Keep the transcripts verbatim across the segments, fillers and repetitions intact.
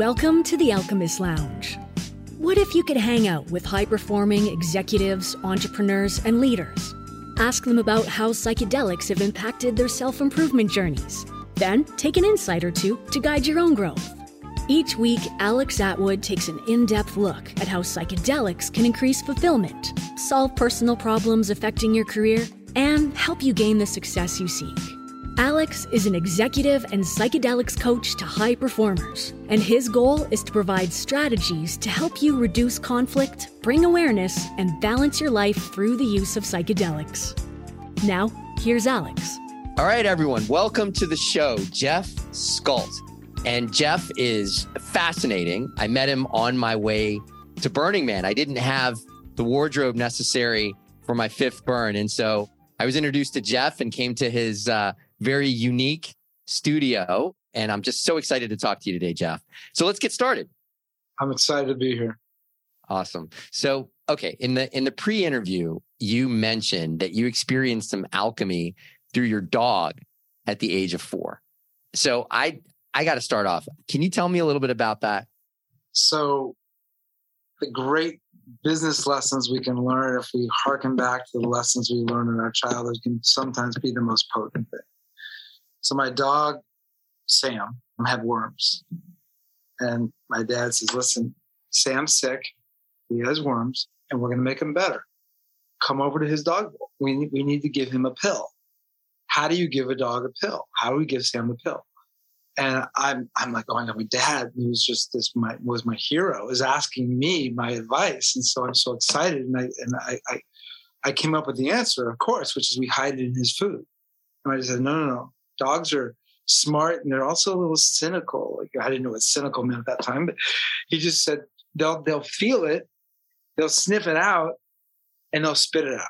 Welcome to the Alchemist Lounge. What if you could hang out with high-performing executives, entrepreneurs, and leaders? Ask them about how psychedelics have impacted their self-improvement journeys. Then take an insight or two to guide your own growth. Each week, Alex Atwood takes an in-depth look at how psychedelics can increase fulfillment, solve personal problems affecting your career, and help you gain the success you seek. Alex is an executive and psychedelics coach to high performers, and his goal is to provide strategies to help you reduce conflict, bring awareness, and balance your life through the use of psychedelics. Now, here's Alex. All right, everyone. Welcome to the show, Jeff Scult. And Jeff is fascinating. I met him on my way to Burning Man. I didn't have the wardrobe necessary for my fifth burn. And so I was introduced to Jeff and came to his uh, very unique studio. And I'm just so excited to talk to you today, Jeff. So let's get started. I'm excited to be here. Awesome. So, okay. In the, in the pre-interview, you mentioned that you experienced some alchemy through your dog at the age of four. So I, I got to start off. Can you tell me a little bit about that? So the great business lessons we can learn if we hearken back to the lessons we learned in our childhood can sometimes be the most potent thing. So my dog, Sam, had worms. And my dad says, listen, Sam's sick. He has worms, and we're going to make him better. Come over to his dog bowl. We, we need to give him a pill. How do you give a dog a pill? How do we give Sam a pill? And I'm I'm like, oh my God, my dad, who was just this my was my hero, is asking me my advice. And so I'm so excited. And I and I I, I came up with the answer, of course, which is we hide it in his food. And I just said, no, no, no. Dogs are smart and they're also a little cynical. Like I didn't know what cynical meant at that time, but he just said they'll they'll feel it, they'll sniff it out, and they'll spit it out.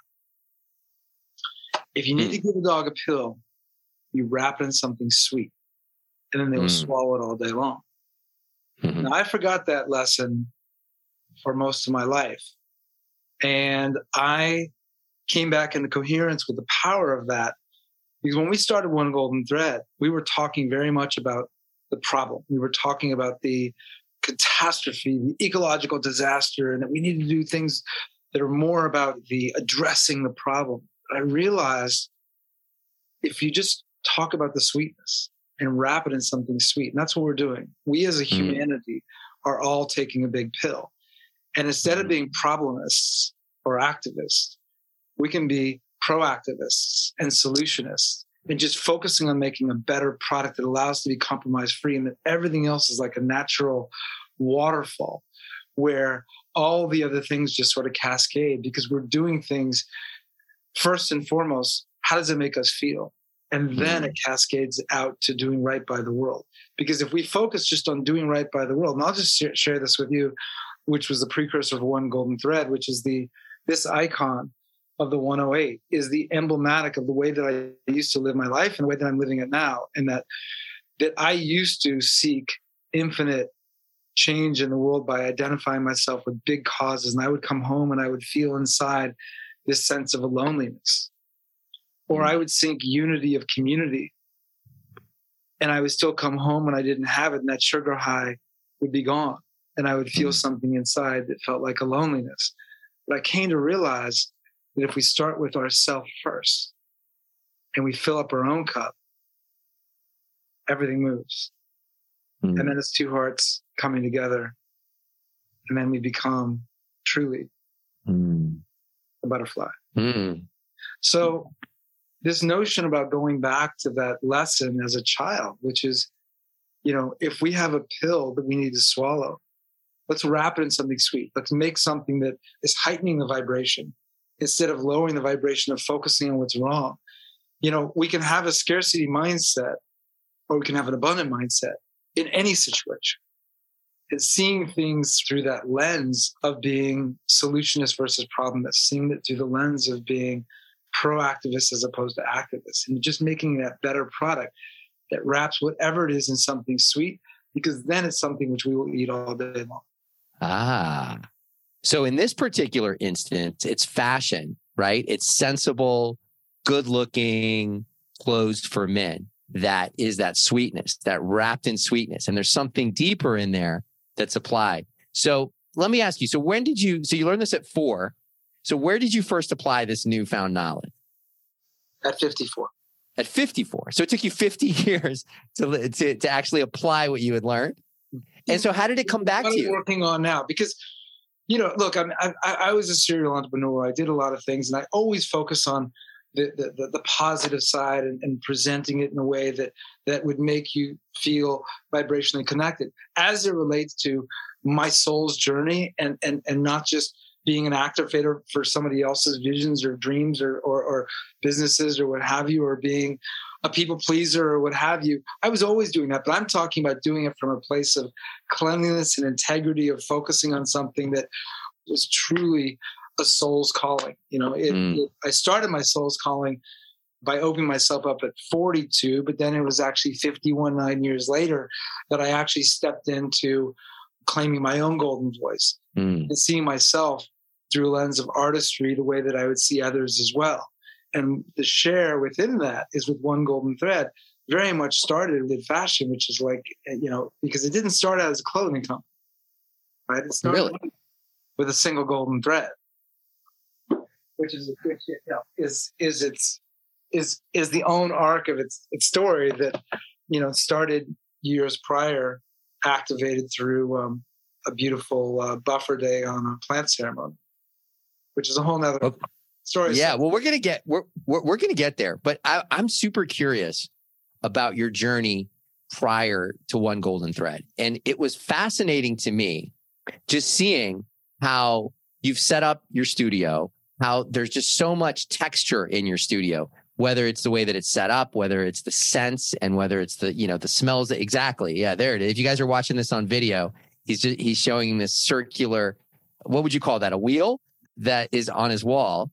If you need mm. to give a dog a pill, you wrap it in something sweet, and then they will mm. swallow it all day long. Mm-hmm. Now, I forgot that lesson for most of my life. And I came back into coherence with the power of that. Because when we started One Golden Thread, we were talking very much about the problem. We were talking about the catastrophe, the ecological disaster, and that we need to do things that are more about the addressing the problem. But I realized if you just talk about the sweetness and wrap it in something sweet, and that's what we're doing. We as a humanity mm. are all taking a big pill. And instead of being problemists or activists, we can be proactivists and solutionists and just focusing on making a better product that allows us to be compromise free, and that everything else is like a natural waterfall where all the other things just sort of cascade because we're doing things first and foremost. How does it make us feel? And then it cascades out to doing right by the world. Because if we focus just on doing right by the world, and I'll just share this with you, which was the precursor of One Golden Thread, which is the this icon of the one oh eight is the emblematic of the way that I used to live my life and the way that I'm living it now. And that that I used to seek infinite change in the world by identifying myself with big causes. And I would come home and I would feel inside this sense of a loneliness. Or I would seek unity of community. And I would still come home when I didn't have it, and that sugar high would be gone. And I would feel something inside that felt like a loneliness. But I came to realize that if we start with ourselves first and we fill up our own cup, everything moves. Mm. And then it's two hearts coming together. And then we become truly mm. a butterfly. Mm. So this notion about going back to that lesson as a child, which is, you know, if we have a pill that we need to swallow, let's wrap it in something sweet. Let's make something that is heightening the vibration instead of lowering the vibration of focusing on what's wrong. You know, we can have a scarcity mindset or we can have an abundant mindset in any situation. It's seeing things through that lens of being solutionist versus problemist, seeing it through the lens of being proactivist as opposed to activist, and just making that better product that wraps whatever it is in something sweet, because then it's something which we will eat all day long. Ah, so in this particular instance, it's fashion, right? It's sensible, good looking clothes for men. that is that sweetness, that wrapped in sweetness. And there's something deeper in there that's applied. So let me ask you, so when did you, so you learned this at four. So where did you first apply this newfound knowledge? At fifty-four. At fifty-four. So it took you fifty years to, to, to actually apply what you had learned. And so how did it come back what to you? I'm working on now, because, you know, look, I, mean, I, I was a serial entrepreneur. I did a lot of things, and I always focus on the the, the positive side and, and presenting it in a way that that would make you feel vibrationally connected as it relates to my soul's journey, and and and not just being an activator for somebody else's visions or dreams or, or or businesses or what have you, or being a people pleaser or what have you. I was always doing that, but I'm talking about doing it from a place of cleanliness and integrity, of focusing on something that was truly a soul's calling. You know, it, mm. it, I started my soul's calling by opening myself up at forty-two, but then it was actually fifty-one, nine years later that I actually stepped into claiming my own golden voice mm. and seeing myself through a lens of artistry, the way that I would see others as well. And the share within that is with one golden thread, very much started with fashion, which is like, you know, because it didn't start out as a clothing company, right? It started really? with a single golden thread, which is, which, you know, is, is its, is, is the own arc of its, its story that, you know, started years prior, activated through um, a beautiful uh, buffer day on a plant ceremony, which is a whole nother okay. story. Yeah. Well, we're going to get, we're, we're, we're going to get there, but I, I'm super curious about your journey prior to One Golden Thread. And it was fascinating to me just seeing how you've set up your studio, how there's just so much texture in your studio, whether it's the way that it's set up, whether it's the scents, and whether it's the, you know, the smells. That, exactly. Yeah, there it is. If you guys are watching this on video, he's just, he's showing this circular, what would you call that? A wheel that is on his wall.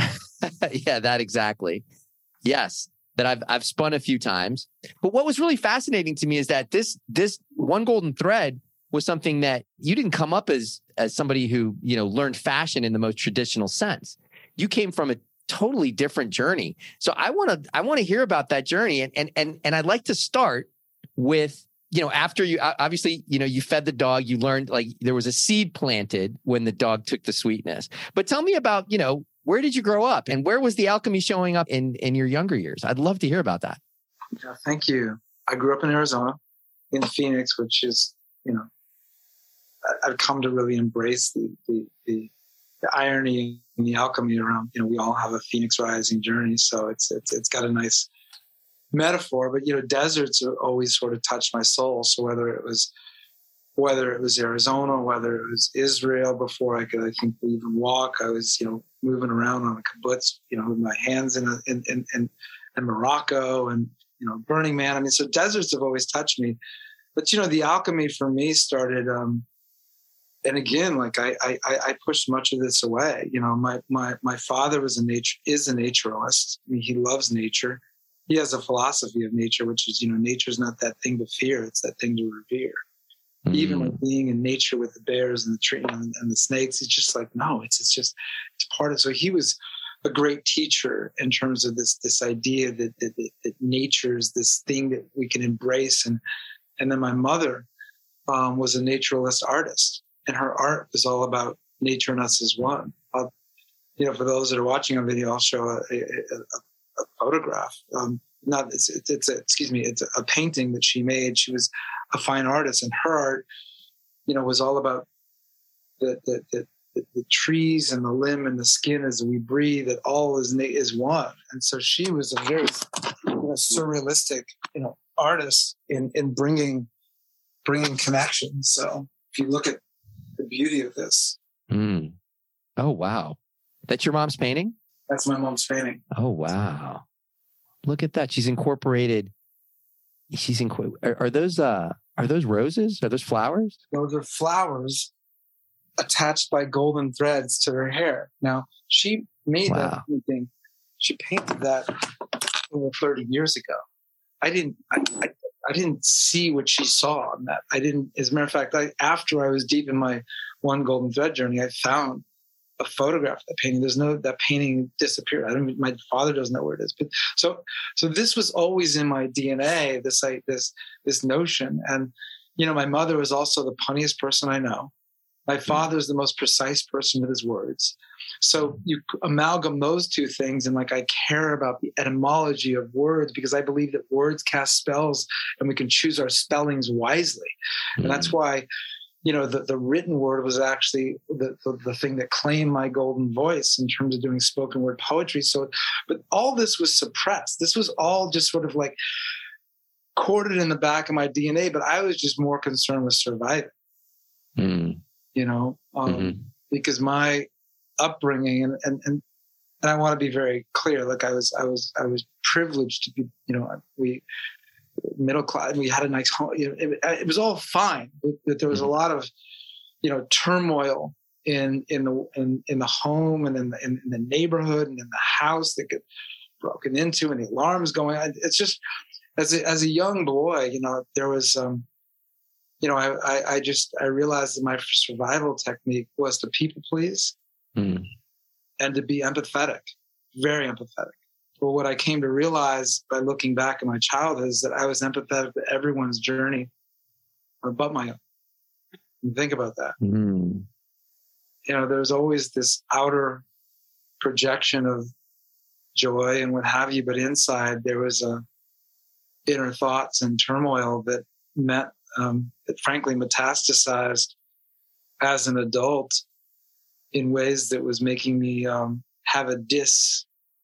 Yeah, that exactly. Yes, that I've I've spun a few times. But what was really fascinating to me is that this this One Golden Thread was something that you didn't come up as as somebody who, you know, learned fashion in the most traditional sense. You came from a totally different journey. So I want to I want to hear about that journey, and and and and I'd like to start with, you know, after you obviously, you know, you fed the dog, you learned, like, there was a seed planted when the dog took the sweetness. But tell me about, you know, where did you grow up, and where was the alchemy showing up in in your younger years? I'd love to hear about that. Yeah, thank you. I grew up in Arizona, in Phoenix, which is, you know, I've come to really embrace the the the, the irony and the alchemy around, you know, we all have a Phoenix rising journey. So it's it's it's got a nice metaphor, but, you know, deserts have always sort of touched my soul. So whether it was whether it was Arizona, whether it was Israel, before I could, I think, even walk, I was, you know, moving around on a kibbutz, you know, with my hands in, a, in, in, in, in Morocco, and, you know, Burning Man. I mean, so deserts have always touched me. But, you know, the alchemy for me started, um, and again, like I, I, I pushed much of this away. You know, my, my, my father was a nature, is a naturalist. I mean, he loves nature. He has a philosophy of nature, which is, you know, nature's not that thing to fear. It's that thing to revere. Mm. Even like being in nature with the bears and the tree and, and the snakes, it's just like, no, it's, it's just, it's part of, so he was a great teacher in terms of this, this idea that, that, that, that nature is this thing that we can embrace. And, and then my mother um, was a naturalist artist, and her art was all about nature and us as one. I'll, you know, for those that are watching on video, I'll show a, a, a, a photograph. Um, not it's, it's, it's a, excuse me, it's a painting that she made. She was a fine artist, and her art, you know, was all about the the, the, the, the trees and the limb and the skin as we breathe. That all is is one. And so she was a very, you know, surrealistic, you know, artist in in bringing bringing connection. So if you look at the beauty of this. Mm. Oh, wow. That's your mom's painting? That's my mom's painting. Oh, wow. Look at that. She's incorporated. She's in. Are, are those, uh, are those roses? Are those flowers? Those are flowers attached by golden threads to her hair. Now, she made wow. that painting. She painted that over thirty years ago. I didn't, I, I, I didn't see what she saw on that. I didn't, as a matter of fact, I, after I was deep in my One Golden Thread journey, I found a photograph of that painting. There's no, that painting disappeared. I don't, my father doesn't know where it is. But so, so this was always in my D N A, this, like, this, this notion. And, you know, my mother was also the punniest person I know. My father's the most precise person with his words. So you amalgam those two things, and like, I care about the etymology of words because I believe that words cast spells and we can choose our spellings wisely. Mm. And that's why, you know, the, the written word was actually the, the, the thing that claimed my golden voice in terms of doing spoken word poetry. So, but all this was suppressed. This was all just sort of like corded in the back of my D N A, but I was just more concerned with surviving, mm. you know, um, mm-hmm. because my upbringing and, and, and, and I want to be very clear. Like I was, I was, I was privileged to be, you know, we, middle class, we had a nice home. You know, it, it was all fine, but, but there was a lot of, you know, turmoil in in the in, in the home and in the, in, in the neighborhood and in the house that get broken into and the alarms going on. It's just as a, as a young boy, you know, there was, um, you know, I, I I just I realized that my survival technique was to people please mm. and to be empathetic, very empathetic. Well, what I came to realize by looking back at my childhood is that I was empathetic to everyone's journey, but my own. And think about that. Mm. You know, there's always this outer projection of joy and what have you, but inside there was a inner thoughts and turmoil that met, um, that frankly metastasized as an adult in ways that was making me um, have a dis.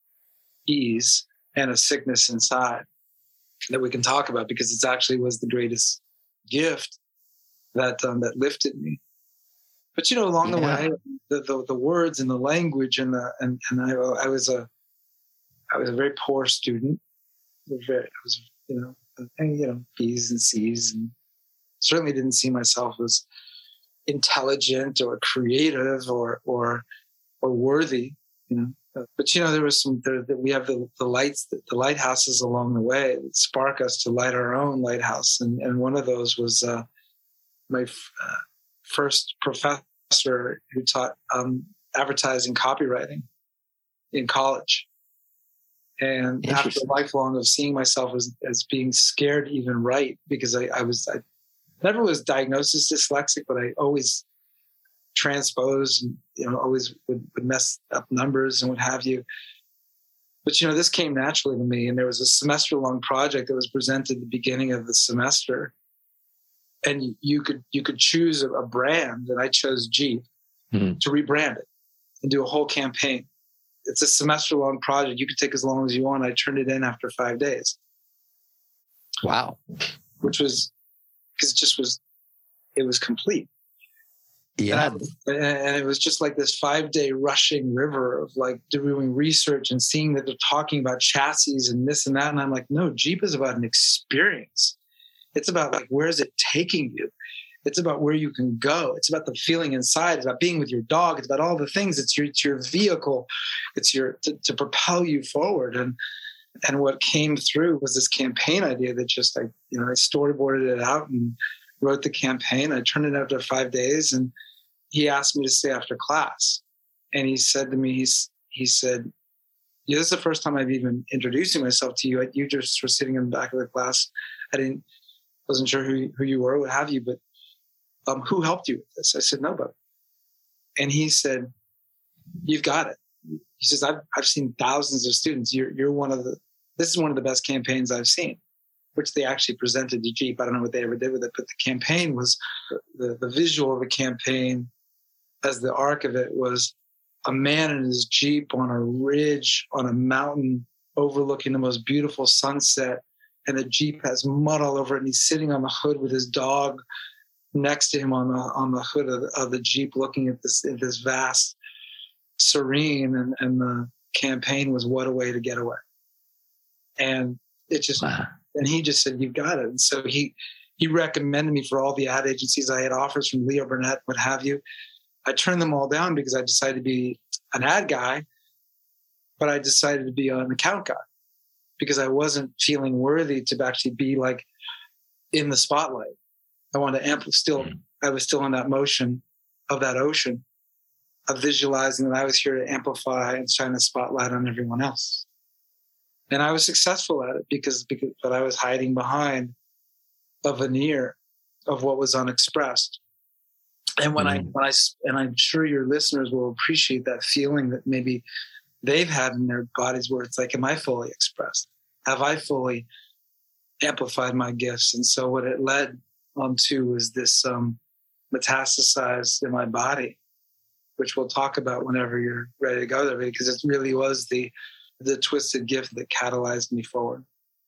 ease and a sickness inside that we can talk about because it actually was the greatest gift that um, that lifted me. But you know, along yeah. the way, the, the the words and the language and the and and I I was a I was a very poor student. Very, I was you know and, you know B's and C's, and certainly didn't see myself as intelligent or creative or or or worthy. You know. But, you know, there was some, there, we have the, the lights, the, the lighthouses along the way that spark us to light our own lighthouse. And, and one of those was uh, my f- uh, first professor who taught um, advertising copywriting in college. And after a lifelong of seeing myself as, as being scared to even write, because I, I was, I never was diagnosed as dyslexic, but I always transposed and, you know, always would, would mess up numbers and what have you. But, you know, this came naturally to me. And there was a semester long project that was presented at the beginning of the semester. And you could, you could choose a, a brand, and I chose Jeep mm-hmm. to rebrand it and do a whole campaign. It's a semester long project. You could take as long as you want. I turned it in after five days. Wow. Which was, because it just was, it was complete. Yeah. And, I, and it was just like this five day rushing river of like doing research and seeing that they're talking about chassis and this and that. And I'm like, no, Jeep is about an experience. It's about like, where is it taking you? It's about where you can go. It's about the feeling inside. It's about being with your dog. It's about all the things. It's your, it's your vehicle. It's your, to, to propel you forward. And, and what came through was this campaign idea that just, I, you know, I storyboarded it out and wrote the campaign. I turned it after five days, and he asked me to stay after class. And he said to me, he's, he said, yeah, this is the first time I've even introducing myself to you. You just were sitting in the back of the class. I didn't, wasn't sure who, who you were, what have you, but um, who helped you with this? I said, nobody. And he said, you've got it. He says, I've, I've seen thousands of students. You're, you're one of the, this is one of the best campaigns I've seen, which they actually presented to Jeep. I don't know what they ever did with it, but the campaign was, the, the visual of the campaign as the arc of it was a man in his Jeep on a ridge, on a mountain overlooking the most beautiful sunset. And the Jeep has mud all over it. And he's sitting on the hood with his dog next to him on the, on the hood of the, of the Jeep, looking at this, at this vast serene. And, and the campaign was What a Way to Get Away. And it just, wow. And he just said, you've got it. And so he, he recommended me for all the ad agencies. I had offers from Leo Burnett, what have you. I turned them all down because I decided to be an ad guy, but I decided to be an account guy because I wasn't feeling worthy to actually be like in the spotlight. I wanted to amp still, mm. I was still in that motion of that ocean. of visualizing that I was here to amplify and shine a spotlight on everyone else. And I was successful at it because, because but I was hiding behind a veneer of what was unexpressed. And when mm-hmm. I, when I, and I'm sure your listeners will appreciate that feeling that maybe they've had in their bodies where it's like, am I fully expressed? Have I fully amplified my gifts? And so what it led on to was this um, metastasized in my body, which we'll talk about whenever you're ready to go there, because it really was the, the twisted gift that catalyzed me forward.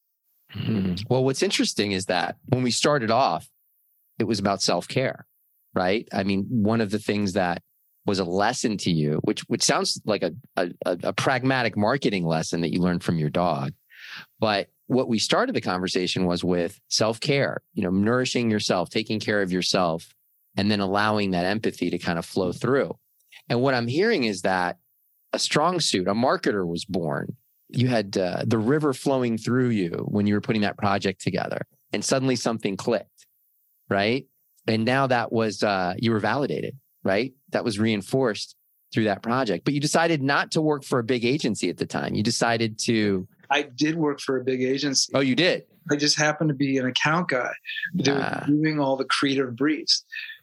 Mm-hmm. Well, what's interesting is that when we started off, it was about self-care, right? I mean, one of the things that was a lesson to you, which which sounds like a, a, a pragmatic marketing lesson that you learned from your dog. But what we started the conversation was with self-care, you know, nourishing yourself, taking care of yourself, and then allowing that empathy to kind of flow through. And what I'm hearing is that a strong suit, a marketer was born. You had uh, the river flowing through you when you were putting that project together, and suddenly something clicked, right? And now that was, uh, you were validated, right? That was reinforced through that project. But you decided not to work for a big agency at the time. You decided to... I did work for a big agency. Oh, you did? I just happened to be an account guy. They were ah. doing all the creative briefs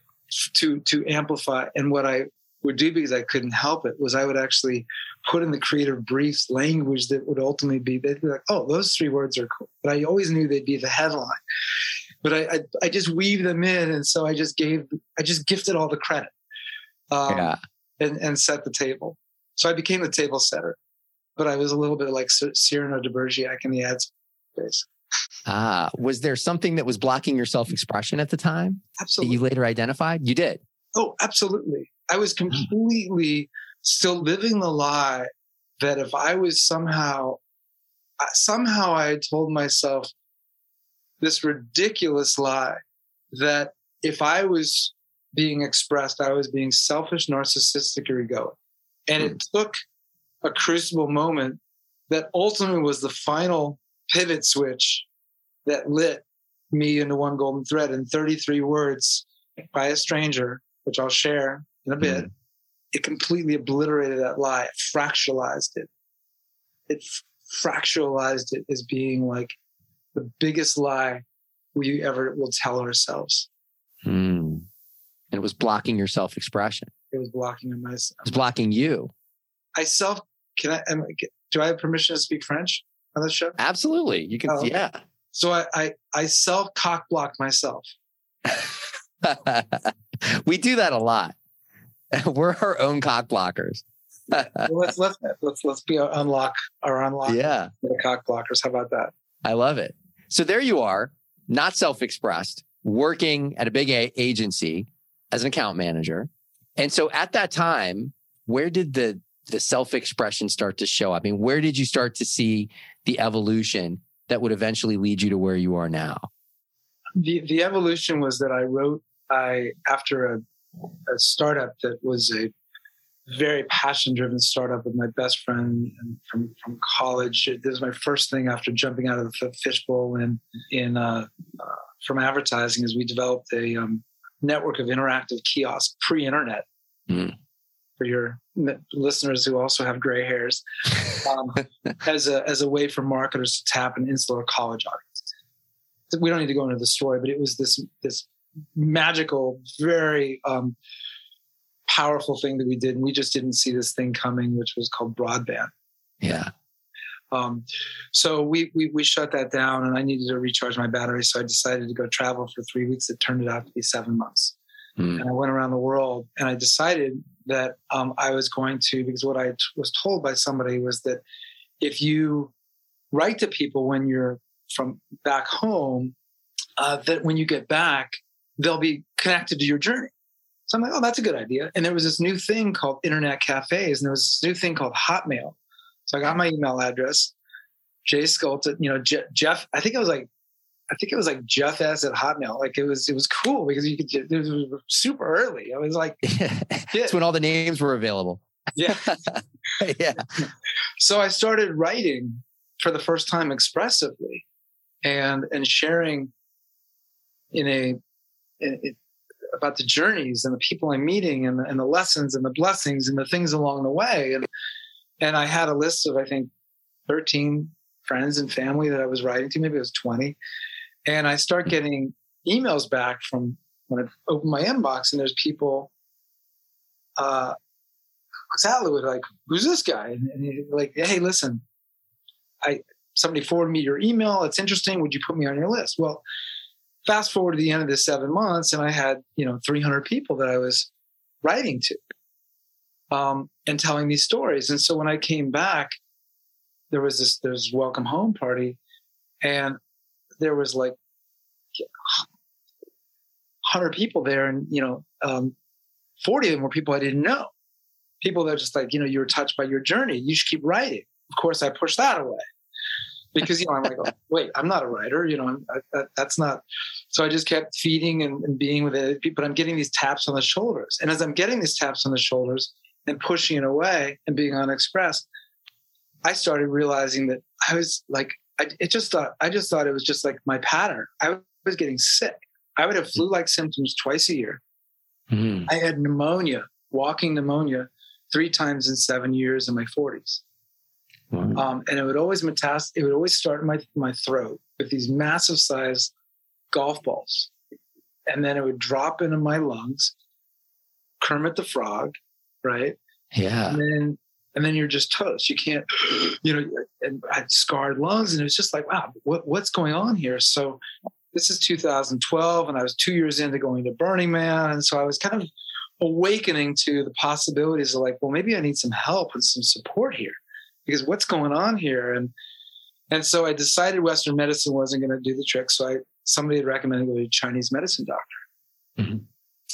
to, to amplify. And what I would do, because I couldn't help it, was I would actually put in the creative briefs language that would ultimately be, they'd be like, oh, those three words are cool. But I always knew they'd be the headline. But I, I, I just weave them in. And so I just gave, I just gifted all the credit. Um, yeah. and, and set the table. So I became the table setter, but I was a little bit like Cyrano de Bergerac in the ad space. Ah, was there something that was blocking your self-expression at the time? Absolutely. That you later identified? You did? Oh, absolutely. I was completely still living the lie that if I was somehow, somehow I had told myself this ridiculous lie that if I was being expressed, I was being selfish, narcissistic, or egoic. And it took a crucible moment that ultimately was the final pivot switch that lit me into one golden thread in thirty-three words by a stranger, which I'll share in a bit. Mm. It completely obliterated that lie. It fractionalized it. It fractionalized it as being like the biggest lie we ever will tell ourselves. Mm. And it was blocking your self-expression. It was blocking myself. It was blocking you. I self, can I, am, do I have permission to speak French on this show? Absolutely. You can, oh, yeah. So I, I, I self cock block myself. We do that a lot. We're our own cock blockers. well, let's, let's, let's, let's be unlock or unlock yeah. the cock blockers. How about that? I love it. So there you are, not self-expressed, working at a big a- agency as an account manager. And so at that time, where did the, the self-expression start to show up? I mean, where did you start to see the evolution that would eventually lead you to where you are now? The the evolution was that I wrote, I after a, a startup that was a very passion-driven startup with my best friend from, from college. This was my first thing after jumping out of the fishbowl in, in uh, uh, from advertising, is we developed a um, network of interactive kiosks pre-internet. Mm. For your listeners who also have gray hairs, um, as a as a way for marketers to tap an insular college audience. We don't need to go into the story, but it was this this magical, very um, powerful thing that we did, and we just didn't see this thing coming, which was called broadband. Yeah. Um, so we, we we shut that down, and I needed to recharge my battery, so I decided to go travel for three weeks. It turned out to be seven months. Mm. And I went around the world, and I decided that um, I was going to, because what I t- was told by somebody was that if you write to people when you're from back home, uh, that when you get back, they'll be connected to your journey. So I'm like, oh, that's a good idea. And there was this new thing called internet cafes, and there was this new thing called Hotmail. So I got my email address, Jay Sculta, you know, Je- Jeff, I think it was like, I think it was like Jeff S at Hotmail. Like it was, it was cool because you could, it was super early. I was like, it's when all the names were available. Yeah. Yeah. So I started writing for the first time expressively and, and sharing in a, in, in about the journeys and the people I'm meeting and the, and the lessons and the blessings and the things along the way. And, and I had a list of, I think, thirteen friends and family that I was writing to. Maybe it was twenty. And I start getting emails back from when I open my inbox, and there's people, uh, exactly like, who's this guy? And, and he, like, hey, listen, I, somebody forwarded me your email. It's interesting. Would you put me on your list? Well, fast forward to the end of the seven months, and I had, you know, three hundred people that I was writing to, um, and telling these stories. And so when I came back, there was this, there's welcome home party, and there was like one hundred people there. And, you know, um, forty of them were people I didn't know. People that are just like, you know, you were touched by your journey. You should keep writing. Of course, I pushed that away because, you know, I'm like, oh, wait, I'm not a writer. You know, I'm, I, that, that's not. So I just kept feeding and, and being with it. But I'm getting these taps on the shoulders. And as I'm getting these taps on the shoulders and pushing it away and being unexpressed, I started realizing that I was like, I it just thought, I just thought it was just like my pattern. I was getting sick. I would have flu-like symptoms twice a year. Mm-hmm. I had pneumonia, walking pneumonia, three times in seven years in my forties. Wow. Um, and it would always metast- it would always start in my, my throat with these massive sized golf balls. And then it would drop into my lungs, Kermit the Frog, right? Yeah. And then And then you're just toast. You can't, you know, and I had scarred lungs, and it was just like, wow, what, what's going on here? So this is two thousand twelve, and I was two years into going to Burning Man. And so I was kind of awakening to the possibilities of like, well, maybe I need some help and some support here, because what's going on here? And, and so I decided Western medicine wasn't going to do the trick. So I, somebody had recommended going to a Chinese medicine doctor. Mm-hmm.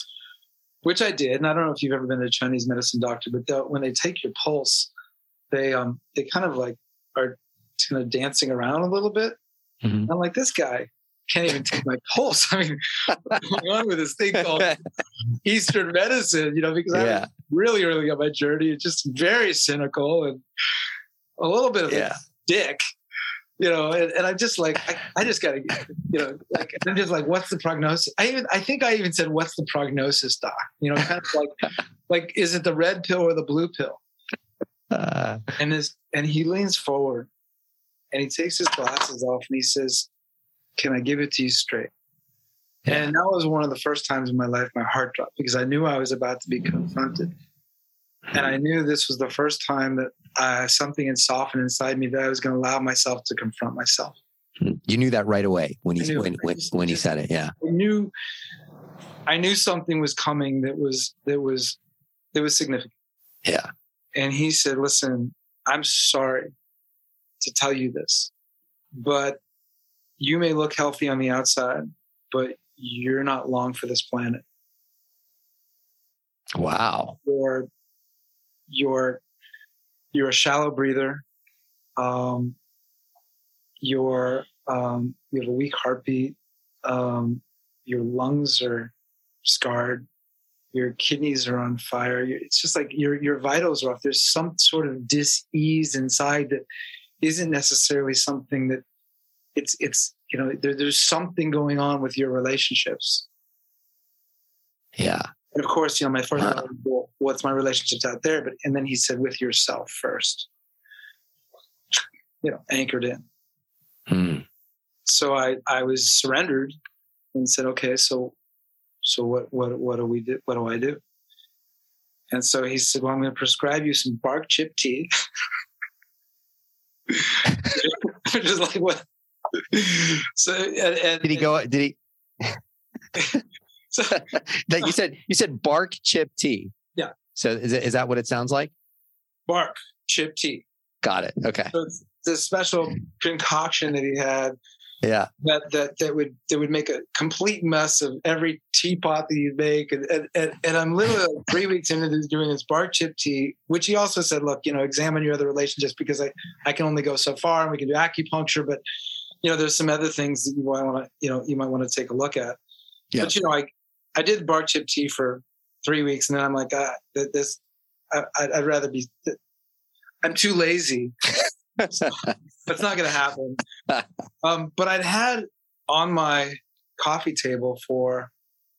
Which I did, and I don't know if you've ever been to a Chinese medicine doctor, but when they take your pulse, they um they kind of like are kind of dancing around a little bit. Mm-hmm. I'm like, this guy can't even take my pulse. I mean, what's going on with this thing called Eastern medicine? You know, because yeah. I was really early on my journey, just very cynical and a little bit of yeah. a dick. You know, and, and I'm just like, I, I just got to, you know, like, I'm just like, what's the prognosis? I even, I think I even said, what's the prognosis, doc? You know, kind of like, like, is it the red pill or the blue pill? Uh, and this, and he leans forward and he takes his glasses off and he says, can I give it to you straight? Yeah. And that was one of the first times in my life my heart dropped, because I knew I was about to be confronted. And I knew this was the first time that uh, something had softened inside me, that I was going to allow myself to confront myself. You knew that right away when he when when, when he said it. Yeah, I knew. I knew something was coming that was that was that was significant. Yeah. And he said, "Listen, I'm sorry to tell you this, but you may look healthy on the outside, but you're not long for this planet." Wow. Or You're you're a shallow breather. Um, you're um, you have a weak heartbeat. Um, your lungs are scarred. Your kidneys are on fire. It's just like your your vitals are off. There's some sort of dis-ease inside that isn't necessarily something that it's it's you know there, there's something going on with your relationships. Yeah. And of course, you know, my first thought was, well, what's my relationships out there? But and then he said, with yourself first. You know, anchored in. Hmm. So I, I was surrendered and said, okay, so so what what what do we do? What do I do? And so he said, well, I'm going to prescribe you some bark chip tea. Just like what? So and, and, did he go? Did he? So, that you said you said bark chip tea. Yeah. So is it, is that what it sounds like? Bark chip tea. Got it. Okay. So it's this special concoction that he had. Yeah. That that that would that would make a complete mess of every teapot that you make, and and, and, and I'm literally like three weeks into this, doing this bark chip tea, which he also said, look, you know, examine your other relationships, because I I can only go so far, and we can do acupuncture, but you know, there's some other things that you might want to you know you might want to take a look at. Yeah. But you know, I. I did bark chip tea for three weeks, and then I'm like, ah, this, I, I'd rather be, I'm too lazy. So that's not going to happen. Um, but I'd had on my coffee table for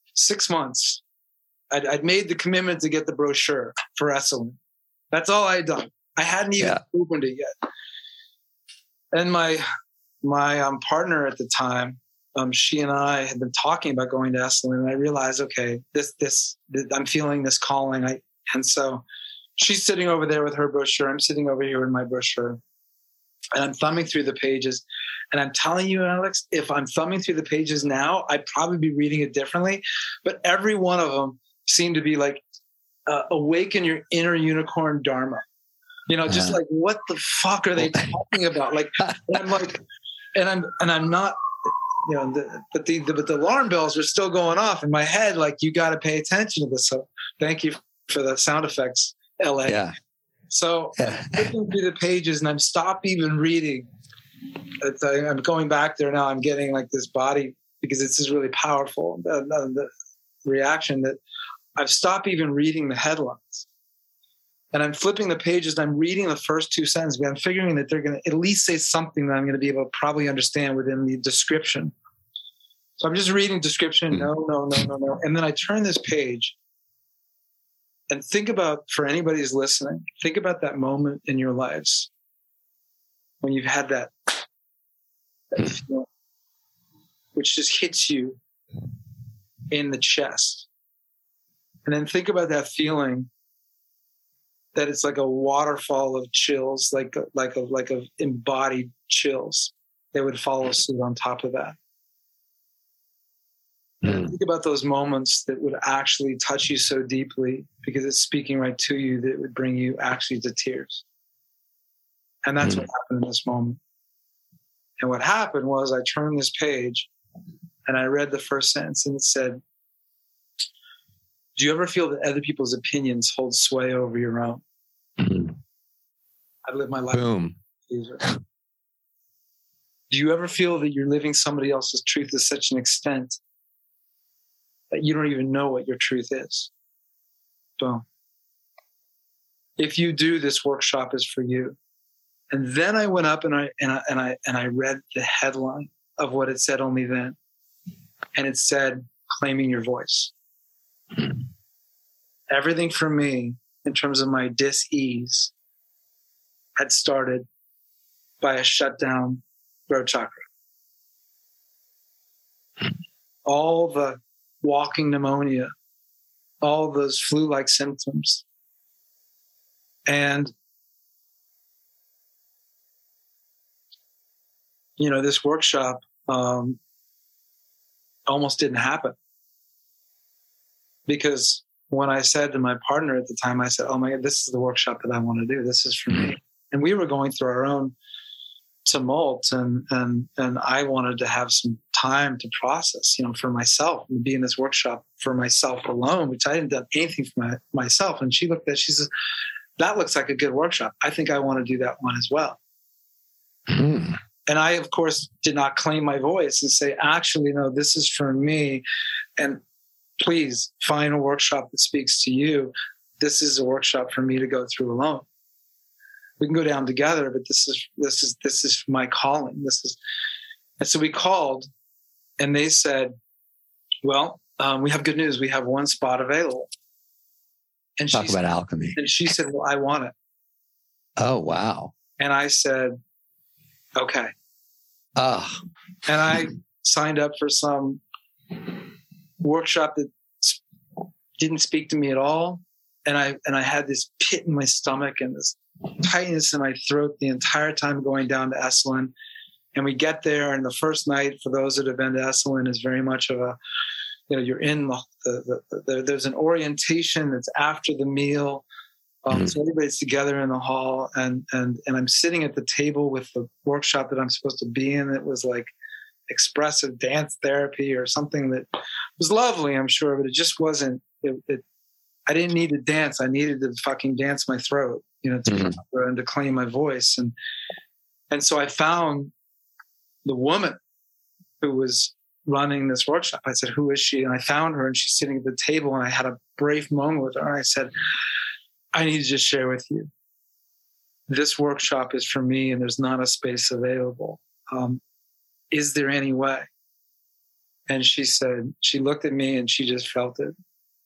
six months. I'd, I'd made the commitment to get the brochure for Esalen. That's all I'd done. I hadn't even yeah. opened it yet. And my my um, partner at the time, um, she and I had been talking about going to Esalen, and I realized, okay, this, this, this I'm feeling this calling. I, and so she's sitting over there with her brochure. I'm sitting over here with my brochure, and I'm thumbing through the pages. And I'm telling you, Alex, if I'm thumbing through the pages now, I'd probably be reading it differently. But every one of them seemed to be like, uh, awaken your inner unicorn dharma. You know, just uh, like, what the fuck are they talking about? Like, and I'm like, and I'm, and I'm not, you know, the, but the, the, but the alarm bells are still going off in my head. Like, you got to pay attention to this. So thank you for the sound effects, L A. Yeah. So I'm flipping through the pages, and I'm stop even reading. It's, I'm going back there now. I'm getting like this body, because this is really powerful. The, the, the reaction that I've stopped even reading the headlines. And I'm flipping the pages, and I'm reading the first two sentences. I'm figuring that they're going to at least say something that I'm going to be able to probably understand within the description. So I'm just reading description. No, no, no, no, no. And then I turn this page and think about, for anybody who's listening, think about that moment in your lives when you've had that, that feeling, which just hits you in the chest. And then think about that feeling that it's like a waterfall of chills, like a, like a, like a embodied chills that would follow suit on top of that. Mm. Think about those moments that would actually touch you so deeply because it's speaking right to you, that it would bring you actually to tears. And that's mm. what happened in this moment. And what happened was I turned this page and I read the first sentence, and it said, do you ever feel that other people's opinions hold sway over your own? Mm-hmm. I've lived my life. Boom. Do you ever feel that you're living somebody else's truth to such an extent that you don't even know what your truth is? Boom. If you do, this workshop is for you. And then I went up and I and I and I and I read the headline of what it said only then. And it said, claiming your voice. Everything for me, in terms of my dis-ease, had started by a shutdown throat chakra. All the walking pneumonia, all those flu-like symptoms. And, you know, this workshop um, almost didn't happen. Because when I said to my partner at the time, I said, oh my God, this is the workshop that I want to do. This is for me. And we were going through our own tumult, and and and I wanted to have some time to process, you know, for myself, and be in this workshop for myself alone, which I hadn't done anything for my, myself. And she looked at it, she says, that looks like a good workshop. I think I want to do that one as well. Mm. And I, of course, did not claim my voice and say, actually, no, this is for me. And please find a workshop that speaks to you. This is a workshop for me to go through alone. We can go down together, but this is this is this is my calling. This is, and so we called, and they said, "Well, um, we have good news. We have one spot available." And talk she about said, alchemy. And she said, "Well, I want it." Oh wow! And I said, "Okay." Oh. And I signed up for some workshop that didn't speak to me at all, and I and I had this pit in my stomach and this tightness in my throat the entire time going down to Esalen. And we get there, and the first night, for those that have been to Esalen, is very much of a, you know, you're in the, the, the, the there's an orientation that's after the meal. Um, mm-hmm. So everybody's together in the hall, and and and I'm sitting at the table with the workshop that I'm supposed to be in. It was like expressive dance therapy or something that was lovely, I'm sure, but it just wasn't. It, it, I didn't need to dance. I needed to fucking dance my throat, you know, to mm-hmm. and to claim my voice. And and so I found the woman who was running this workshop. I said, "Who is she?" And I found her, and she's sitting at the table. And I had a brief moment with her. And I said, "I need to just share with you. This workshop is for me, and there's not a space available. Um, Is there any way?" And she said, she looked at me and she just felt it.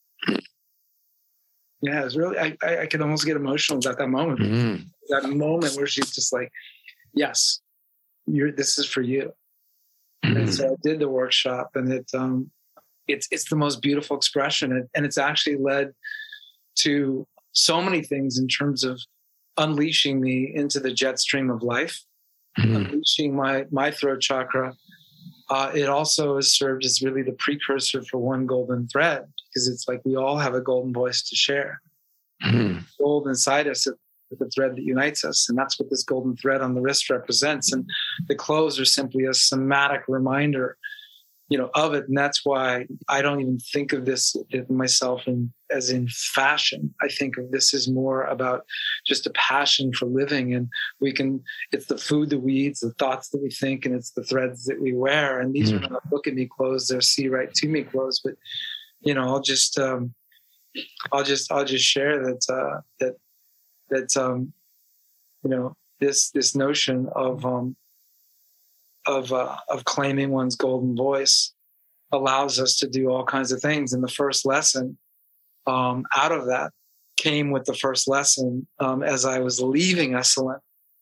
Yeah, it was really, I, I, I could almost get emotional at that moment. Mm-hmm. That moment where she's just like, yes, you're, this is for you. Mm-hmm. And so I did the workshop, and it, um, it's, it's the most beautiful expression. And, and it's actually led to so many things in terms of unleashing me into the jet stream of life, mm-hmm. unleashing my, my throat chakra. Uh, it also has served as really the precursor for one golden thread, because it's like we all have a golden voice to share. Mm-hmm. Gold inside us is the thread that unites us. And that's what this golden thread on the wrist represents. And the clothes are simply a somatic reminder, you know, of it. And that's why I don't even think of this of myself in, as in fashion. I think of this as more about just a passion for living. And we can, it's the food that we eat, it's the thoughts that we think, and it's the threads that we wear. And these mm-hmm. are not look at me clothes, they're see right to me clothes. But, you know, I'll just, um, I'll just, I'll just share that, uh, that, that, um, you know, this, this notion of, um, of, uh, of claiming one's golden voice allows us to do all kinds of things. And the first lesson, um, out of that came with the first lesson, um, as I was leaving Esalen,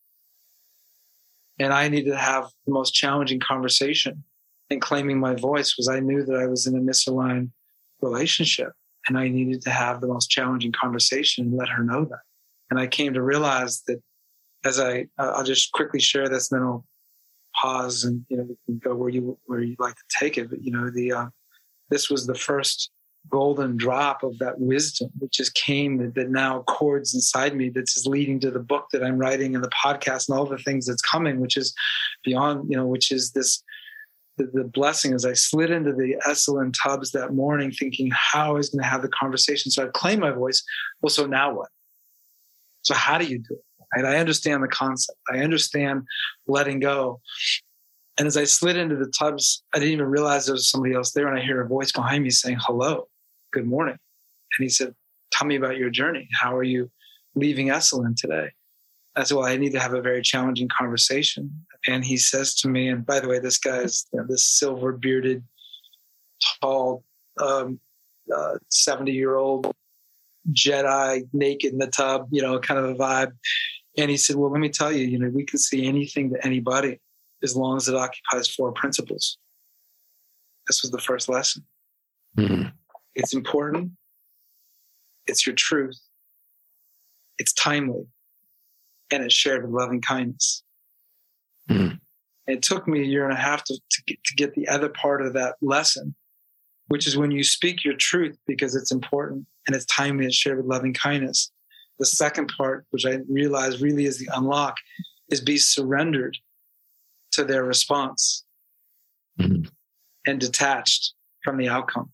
and I needed to have the most challenging conversation in claiming my voice, was I knew that I was in a misaligned relationship. And I needed to have the most challenging conversation and let her know that. And I came to realize that as I, uh, I'll just quickly share this, and then I'll pause and, you know, we can go where you, where you'd like to take it. But, you know, the, uh, this was the first golden drop of that wisdom that just came, that, that now chords inside me, that's just leading to the book that I'm writing and the podcast and all the things that's coming, which is beyond, you know, which is this, The, the blessing. As I slid into the Esalen tubs that morning thinking how I was going to have the conversation. So I've claimed my voice. Well, so now what? So how do you do it? Right? I understand the concept. I understand letting go. And as I slid into the tubs, I didn't even realize there was somebody else there. And I hear a voice behind me saying, hello, good morning. And he said, tell me about your journey. How are you leaving Esalen today? I said, well, I need to have a very challenging conversation. And he says to me, and by the way, this guy is, you know, this silver bearded, tall, um, uh, seventy year old Jedi, naked in the tub, you know, kind of a vibe. And he said, well, let me tell you, you know, we can see anything to anybody as long as it occupies four principles. This was the first lesson. Mm-hmm. It's important. It's your truth. It's timely. And it's shared with loving kindness. Mm. It took me a year and a half to, to, get, to get the other part of that lesson, which is when you speak your truth because it's important and it's timely and shared with loving kindness. The second part, which I realized really is the unlock, is be surrendered to their response mm. and detached from the outcome.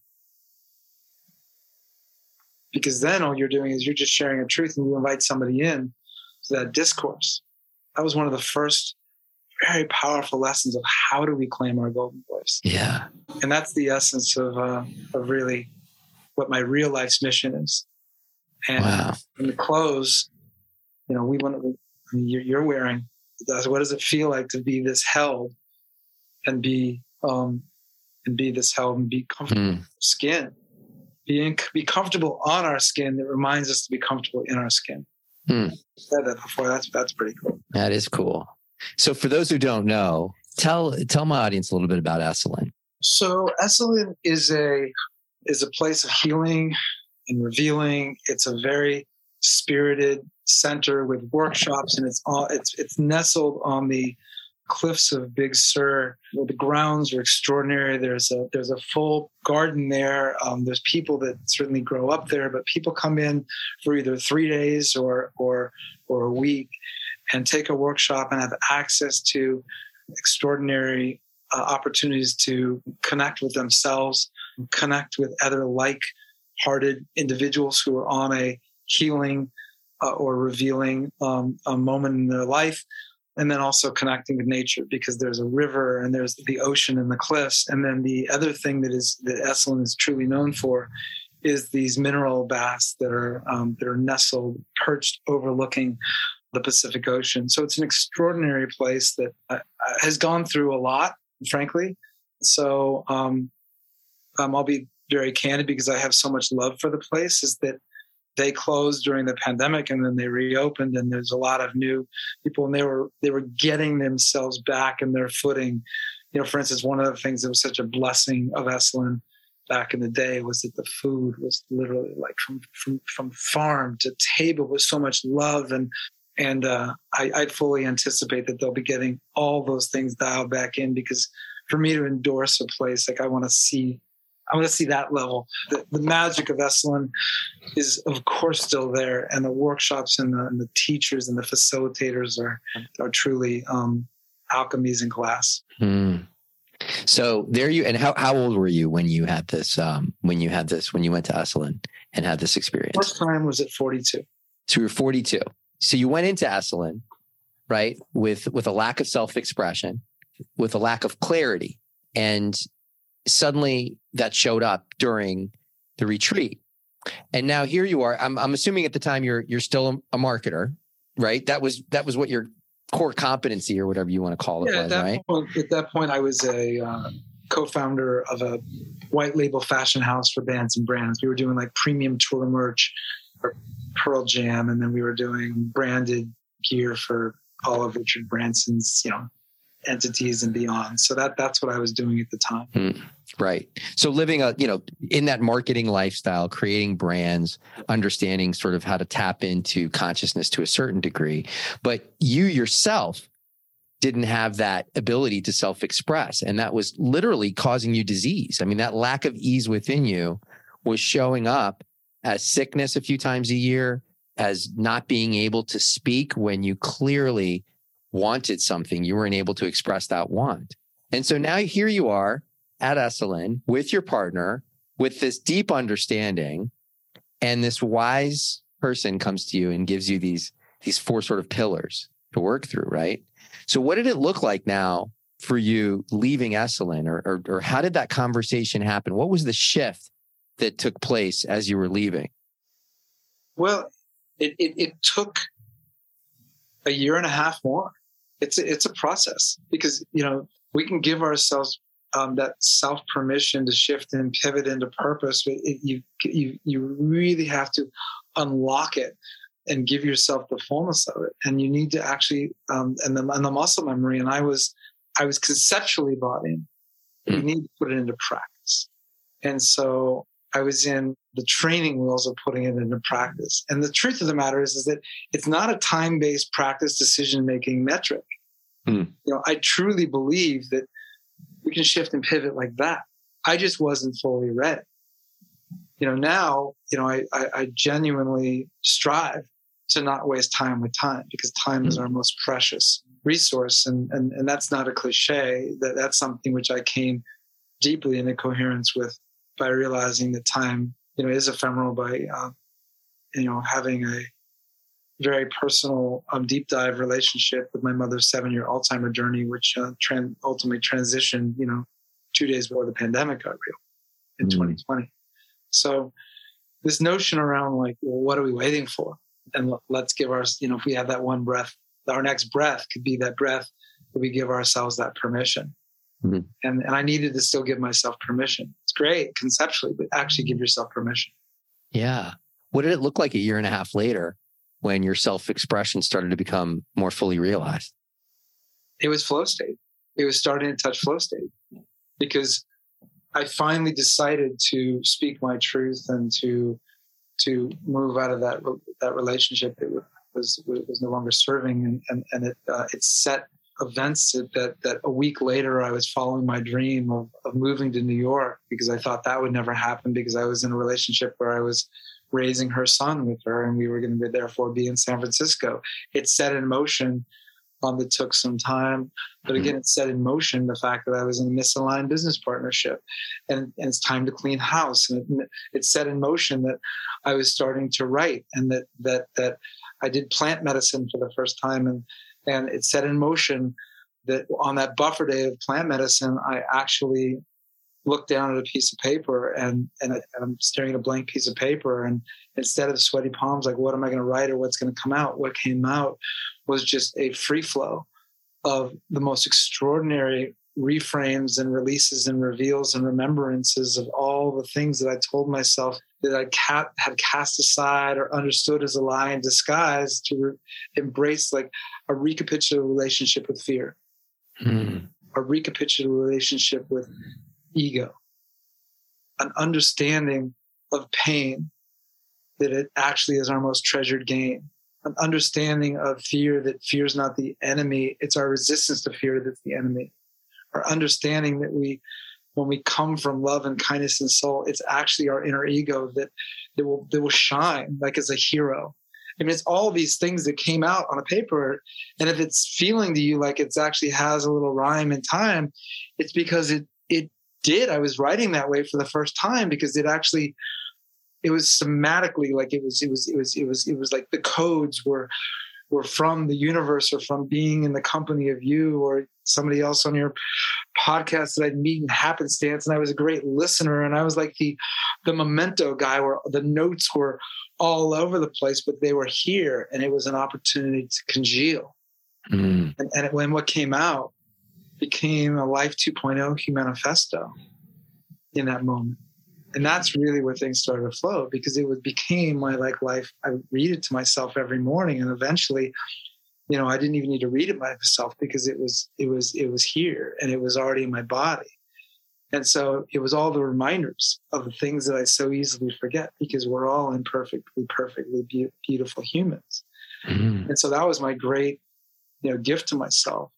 Because then all you're doing is you're just sharing a truth, and you invite somebody in to that discourse. That was one of the first very powerful lessons of how do we claim our golden voice. Yeah. And that's the essence of uh, of really what my real life's mission is. And wow. In the clothes, you know, we want to, I mean, you're, you're wearing, what does it feel like to be this held and be, um, and be this held and be comfortable mm. in our skin, be, in, be comfortable on our skin that reminds us to be comfortable in our skin. Mm. I said that before. That's, that's pretty cool. That is cool. So for those who don't know, tell tell my audience a little bit about Esalen. So Esalen is a is a place of healing and revealing. It's a very spirited center with workshops, and it's all it's it's nestled on the cliffs of Big Sur, where the grounds are extraordinary. There's a there's a full garden there. Um, there's people that certainly grow up there, but people come in for either three days or or or a week and take a workshop and have access to extraordinary uh, opportunities to connect with themselves, connect with other like-hearted individuals who are on a healing uh, or revealing um, a moment in their life, and then also connecting with nature, because there's a river and there's the ocean and the cliffs. And then the other thing that is that Esalen is truly known for is these mineral baths that are um, that are nestled, perched, overlooking the Pacific Ocean. So it's an extraordinary place that uh, has gone through a lot, frankly. So um, um, I'll be very candid because I have so much love for the place, is that they closed during the pandemic and then they reopened, and there's a lot of new people, and they were they were getting themselves back in their footing. You know, for instance, one of the things that was such a blessing of Esalen back in the day was that the food was literally like from from from farm to table with so much love, and and uh, I, I fully anticipate that they'll be getting all those things dialed back in, because for me to endorse a place, like I want to see. I want to see that level. The, the magic of Esalen is, of course, still there, and the workshops and the, and the teachers and the facilitators are are truly um, alchemies in glass. Hmm. So there you. And how, how old were you when you had this? Um, when you had this? When you went to Esalen and had this experience? First time was at forty-two. So you were forty-two. So you went into Esalen, right, with with a lack of self-expression, with a lack of clarity, and suddenly that showed up during the retreat. And now here you are. I'm, I'm assuming at the time you're you're still a marketer, right? That was that was what your core competency or whatever you want to call it yeah, was, at that right? Point, at that point, I was a uh, co-founder of a white label fashion house for bands and brands. We were doing like premium tour merch for Pearl Jam, and then we were doing branded gear for all of Richard Branson's, you know, entities and beyond. So that that's what I was doing at the time. Hmm. Right. So living a, you know, in that marketing lifestyle, creating brands, understanding sort of how to tap into consciousness to a certain degree, but you yourself didn't have that ability to self-express. And that was literally causing you disease. I mean, that lack of ease within you was showing up as sickness a few times a year, as not being able to speak when you clearly wanted something, you weren't able to express that want. And so now here you are at Esalen with your partner, with this deep understanding, and this wise person comes to you and gives you these, these four sort of pillars to work through, right? So what did it look like now for you leaving Esalen, or, or, or how did that conversation happen? What was the shift that took place as you were leaving? Well, it, it, it took a year and a half more. It's a, it's a process, because, you know, we can give ourselves um, that self permission to shift and pivot into purpose. It, it, you, you, you really have to unlock it and give yourself the fullness of it. And you need to actually, um, and the, and the muscle memory. And I was, I was conceptually bought in. Mm. You need to put it into practice. And so I was in the training wheels of putting it into practice. And the truth of the matter is, is that it's not a time-based practice decision-making metric. Mm. You know, I truly believe that we can shift and pivot like that. I just wasn't fully ready. You know, now, you know, I, I, I genuinely strive to not waste time with time, because time mm. is our most precious resource. And, and, and that's not a cliche. That that's something which I came deeply into coherence with by realizing that time, you know, is ephemeral, by, uh, you know, having a very personal, um, deep dive relationship with my mother's seven-year Alzheimer journey, which uh, tran- ultimately transitioned, you know, two days before the pandemic got real in mm. twenty twenty. So this notion around like, well, what are we waiting for? And l- let's give our, you know, if we have that one breath, our next breath could be that breath that we give ourselves that permission. Mm-hmm. And and I needed to still give myself permission. It's great conceptually, but actually give yourself permission. Yeah. What did it look like a year and a half later when your self-expression started to become more fully realized? It was flow state. It was starting to touch flow state, because I finally decided to speak my truth and to to move out of that that relationship. It was it was no longer serving, and and, and it uh, it set events that that a week later I was following my dream of, of moving to New York, because I thought that would never happen, because I was in a relationship where I was raising her son with her, and we were going to therefore be in San Francisco. It set in motion. Um, it took some time, but again, it set in motion the fact that I was in a misaligned business partnership, and, and it's time to clean house. And it, it set in motion that I was starting to write, and that that that I did plant medicine for the first time, and and it set in motion that on that buffer day of plant medicine, I actually looked down at a piece of paper, and and, I, and I'm staring at a blank piece of paper, and instead of sweaty palms, like what am I going to write or what's going to come out? What came out was just a free flow of the most extraordinary reframes and releases and reveals and remembrances of all the things that I told myself that I ca- had cast aside or understood as a lie in disguise, to re- embrace like a recapitulative relationship with fear, mm. a recapitulative relationship with ego, an understanding of pain, that it actually is our most treasured gain, an understanding of fear, that fear is not the enemy, it's our resistance to fear that's the enemy. Our understanding that we, when we come from love and kindness and soul, it's actually our inner ego that, that will that will shine like as a hero. I mean, it's all these things that came out on a paper. And if it's feeling to you like it's actually has a little rhyme and time, it's because it it did. I was writing that way for the first time because it actually, it was somatically like it was, it was, it was, it was, it was like the codes were, were from the universe or from being in the company of you or somebody else on your podcast that I'd meet in happenstance. And I was a great listener. And I was like the, the memento guy where the notes were all over the place, but they were here. And it was an opportunity to congeal. Mm. And, and it, when what came out became a Life two point oh manifesto in that moment. And that's really where things started to flow, because it was, became my like life. I read it to myself every morning, and eventually, you know, I didn't even need to read it myself because it was, it was, it was here and it was already in my body. And so it was all the reminders of the things that I so easily forget, because we're all imperfectly, perfectly be- beautiful humans. Mm-hmm. And so that was my great, you know, gift to myself.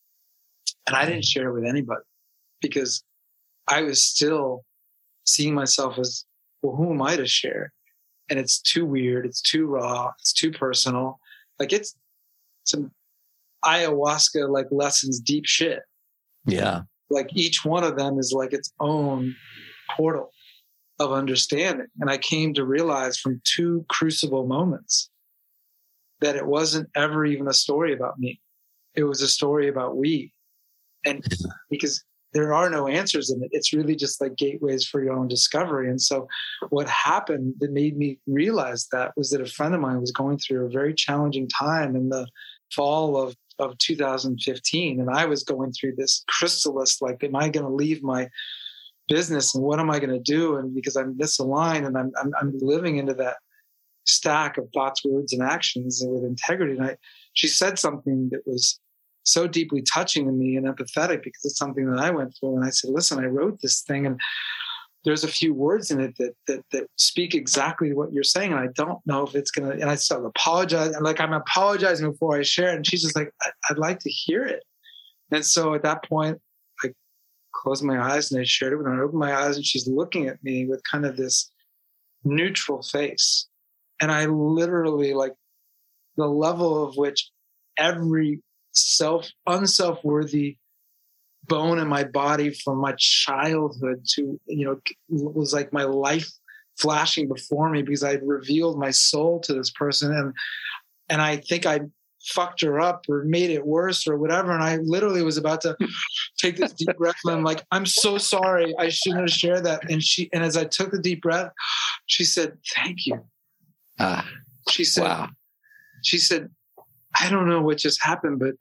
And I didn't share it with anybody because I was still seeing myself as, well, who am I to share? And it's too weird. It's too raw. It's too personal. Like it's some ayahuasca, like lessons, deep shit. Yeah. Like each one of them is like its own portal of understanding. And I came to realize from two crucible moments that it wasn't ever even a story about me. It was a story about we. And because there are no answers in it. It's really just like gateways for your own discovery. And so what happened that made me realize that was that a friend of mine was going through a very challenging time in the fall of, of two thousand fifteen. And I was going through this chrysalis, like, am I going to leave my business and what am I going to do? And because I'm misaligned and I'm, I'm, I'm living into that stack of thoughts, words, and actions and with integrity. And I, she said something that was so deeply touching to me and empathetic because it's something that I went through. And I said, listen, I wrote this thing and there's a few words in it that that, that speak exactly what you're saying. And I don't know if it's going to, and I started apologizing. Like I'm apologizing before I share it. And she's just like, I'd like to hear it. And so at that point, I closed my eyes and I shared it with her. I opened my eyes and she's looking at me with kind of this neutral face. And I literally, like, the level of which every self, unself-worthy bone in my body from my childhood to, you know, was like my life flashing before me because I'd revealed my soul to this person. And, and I think I fucked her up or made it worse or whatever. And I literally was about to take this deep breath and I'm like, I'm so sorry. I shouldn't have shared that. And she, and as I took the deep breath, she said, thank you. Ah, she said, wow. She said, I don't know what just happened, but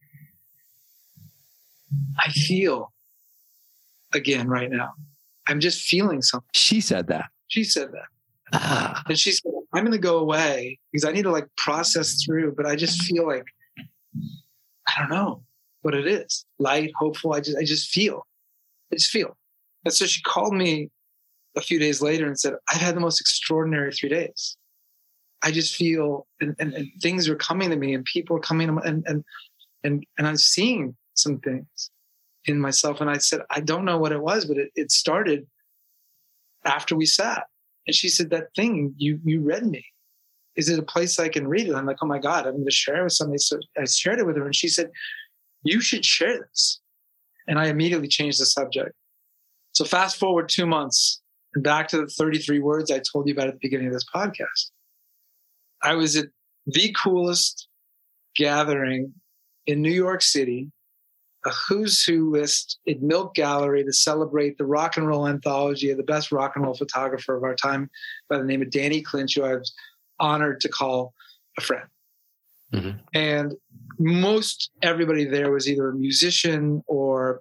I feel again right now. I'm just feeling something. She said that. She said that. Ah. And she said, I'm going to go away because I need to like process through, but I just feel like, I don't know what it is. Light, hopeful. I just, I just feel, I just feel. And so she called me a few days later and said, I've had the most extraordinary three days. I just feel, and, and, and things are coming to me and people are coming to me and, and, and, and I'm seeing some things in myself. And I said, I don't know what it was, but it, it started after we sat. And she said, that thing, you, you read me. Is it a place I can read it? I'm like, oh my God, I'm going to share it with somebody. So I shared it with her and she said, you should share this. And I immediately changed the subject. So fast forward two months and back to the thirty-three words I told you about at the beginning of this podcast. I was at the coolest gathering in New York City, a who's who list at Milk Gallery to celebrate the rock and roll anthology of the best rock and roll photographer of our time by the name of Danny Clinch, who I was honored to call a friend. Mm-hmm. And most everybody there was either a musician or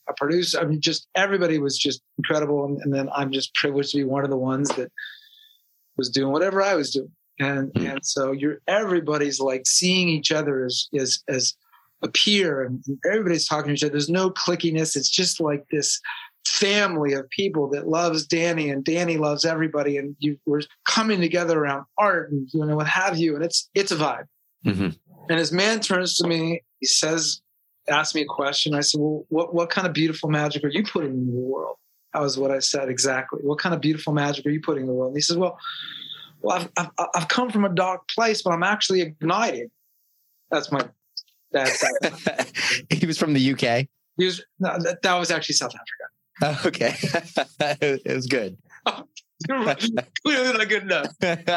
a producer. I mean, just everybody was just incredible. And, and then I'm just privileged to be one of the ones that was doing whatever I was doing. And mm. and so you're everybody's like seeing each other as as as a peer, and everybody's talking to each other. There's no clickiness. It's just like this family of people that loves Danny, and Danny loves everybody, and you we're coming together around art and you know what have you. And it's it's a vibe. Mm-hmm. And his man turns to me. He says, asks me a question. I said, "Well, what what kind of beautiful magic are you putting in the world?" That was what I said exactly. What kind of beautiful magic are you putting in the world? And he says, "Well, well, I've I've, I've come from a dark place, but I'm actually igniting." That's my dad's side. He was from the U K. He was no, that, that was actually South Africa. Oh, okay, it was good. Oh, clearly not good enough.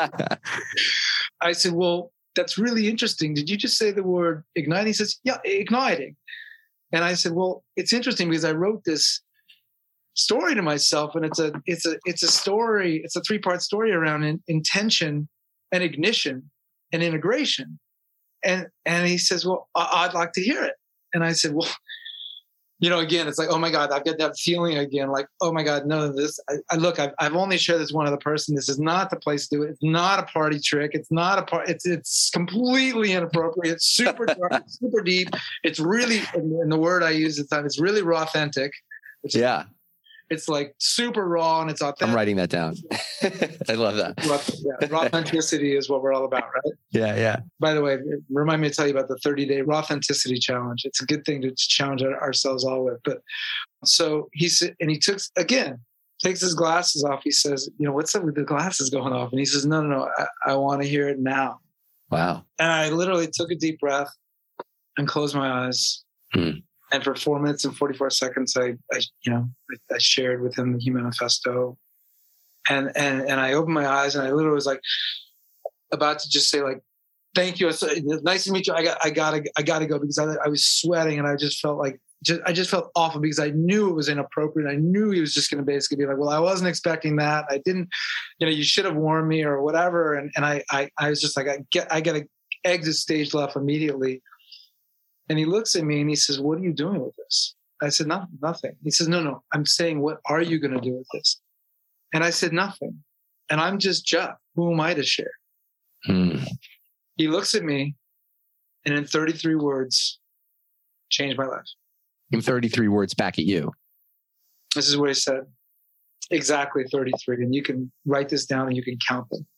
I said, "Well, that's really interesting. Did you just say the word igniting?" He says, "Yeah, igniting." And I said, "Well, it's interesting because I wrote this story to myself, and it's a it's a it's a story. It's a three part story around in, intention and ignition and integration." And and he says, "Well, I, I'd like to hear it." And I said, "Well, you know, again, it's like, oh my God, I've got that feeling again. Like, oh my God, no, this, I, I look, I've, I've only shared this one other person. This is not the place to do it. It's not a party trick. It's not a part. It's, it's completely inappropriate. It's super dark, super deep. It's really, and the word I use at the time, it's really raw authentic. Which yeah. Is, it's like super raw and it's authentic. I'm writing that down. I love that. Raw, yeah, raw authenticity is what we're all about, right? Yeah, yeah. By the way, remind me to tell you about the thirty-day raw authenticity challenge. It's a good thing to challenge ourselves all with. But so he said, and he took, again, takes his glasses off. He says, you know, what's up with the glasses going off? And he says, no, no, no, I, I want to hear it now. Wow. And I literally took a deep breath and closed my eyes. Hmm. And for four minutes and forty-four seconds, I, I you know, I, I shared with him the Humanifesto. And, and, and I opened my eyes and I literally was like about to just say like, thank you. It's nice to meet you. I got, I gotta, I gotta go because I, I was sweating and I just felt like, just, I just felt awful because I knew it was inappropriate. I knew he was just going to basically be like, well, I wasn't expecting that. I didn't, you know, you should have warned me or whatever. And, and I, I, I was just like, I get, I got to exit stage left immediately. And he looks at me and he says, what are you doing with this? I said, no, nothing. He says, no, no, I'm saying, what are you going to do with this? And I said, nothing. And I'm just Jeff. Who am I to share? Hmm. He looks at me and in thirty-three words, changed my life. In thirty-three words back at you. This is what he said. Exactly thirty-three. And you can write this down and you can count them.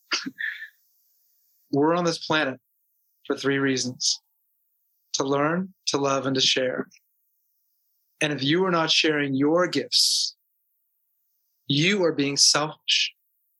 We're on this planet for three reasons. To learn, to love, and to share. And if you are not sharing your gifts, you are being selfish.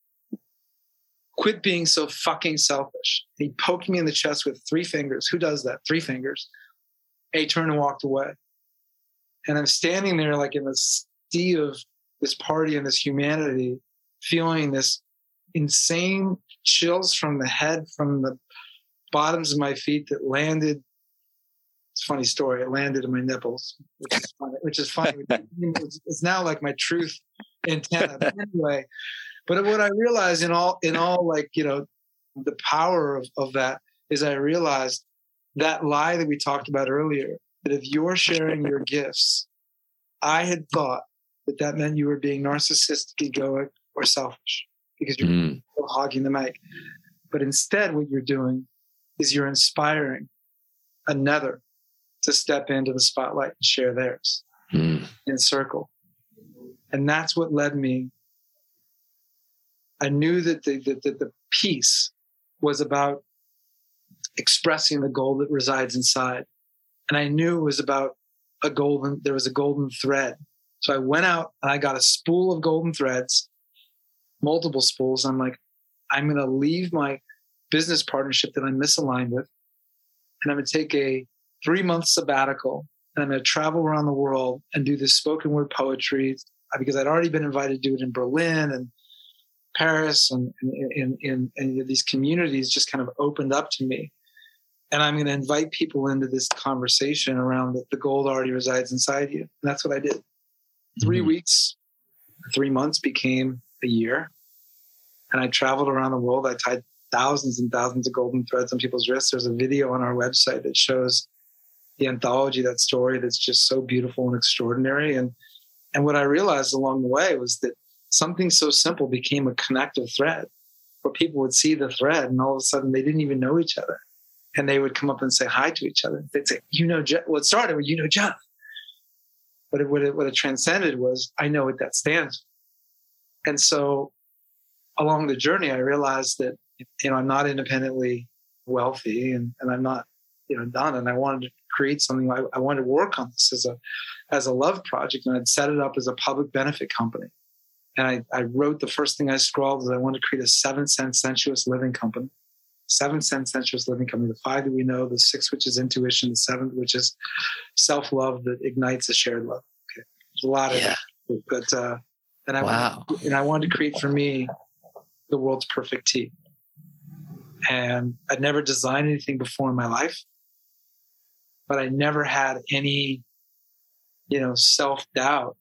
Quit being so fucking selfish. He poked me in the chest with three fingers. Who does that? Three fingers. And he turned and walked away. And I'm standing there like in the sea of this party and this humanity, feeling this insane chills from the head, from the bottoms of my feet that landed. It's a funny story. It landed in my nipples, which is funny. Which is funny. It's, it's now like my truth antenna. But anyway, but what I realized in all, in all, like you know, the power of, of that is I realized that lie that we talked about earlier. That if you're sharing your gifts, I had thought that that meant you were being narcissistic, egoic, or selfish because you're mm. hogging the mic. But instead, what you're doing is you're inspiring another to step into the spotlight and share theirs mm. in circle. And that's what led me. I knew that the, the, the, the piece was about expressing the gold that resides inside. And I knew it was about a golden, there was a golden thread. So I went out and I got a spool of golden threads, multiple spools. I'm like, I'm going to leave my business partnership that I'm misaligned with. And I'm going to take a three month sabbatical and I'm going to travel around the world and do this spoken word poetry because I'd already been invited to do it in Berlin and Paris and in, in, in these communities just kind of opened up to me. And I'm going to invite people into this conversation around that the gold already resides inside you. And that's what I did. Mm-hmm. Three weeks, three months became a year. And I traveled around the world. I tied thousands and thousands of golden threads on people's wrists. There's a video on our website that shows the anthology, that story that's just so beautiful and extraordinary. And and what I realized along the way was that something so simple became a connective thread where people would see the thread and all of a sudden they didn't even know each other. And they would come up and say hi to each other. They'd say, you know, Jeff. Well, it started with, you know, Jeff. But it, what, it, what it transcended was, I know what that stands for. And so along the journey, I realized that, you know, I'm not independently wealthy and, and I'm not, you know, done. And I wanted to create something. I, I wanted to work on this as a, as a love project. And I'd set it up as a public benefit company. And I, I wrote, the first thing I scrawled was I wanted to create a seven sense sensuous living company. Seven sense sensuous living company. The five that we know, the six, which is intuition, the seventh, which is self-love that ignites a shared love. Okay. There's a lot of yeah. it. But, uh, and I, wow. wanted, and I wanted to create for me the world's perfect tea. And I'd never designed anything before in my life, but I never had any, you know, self-doubt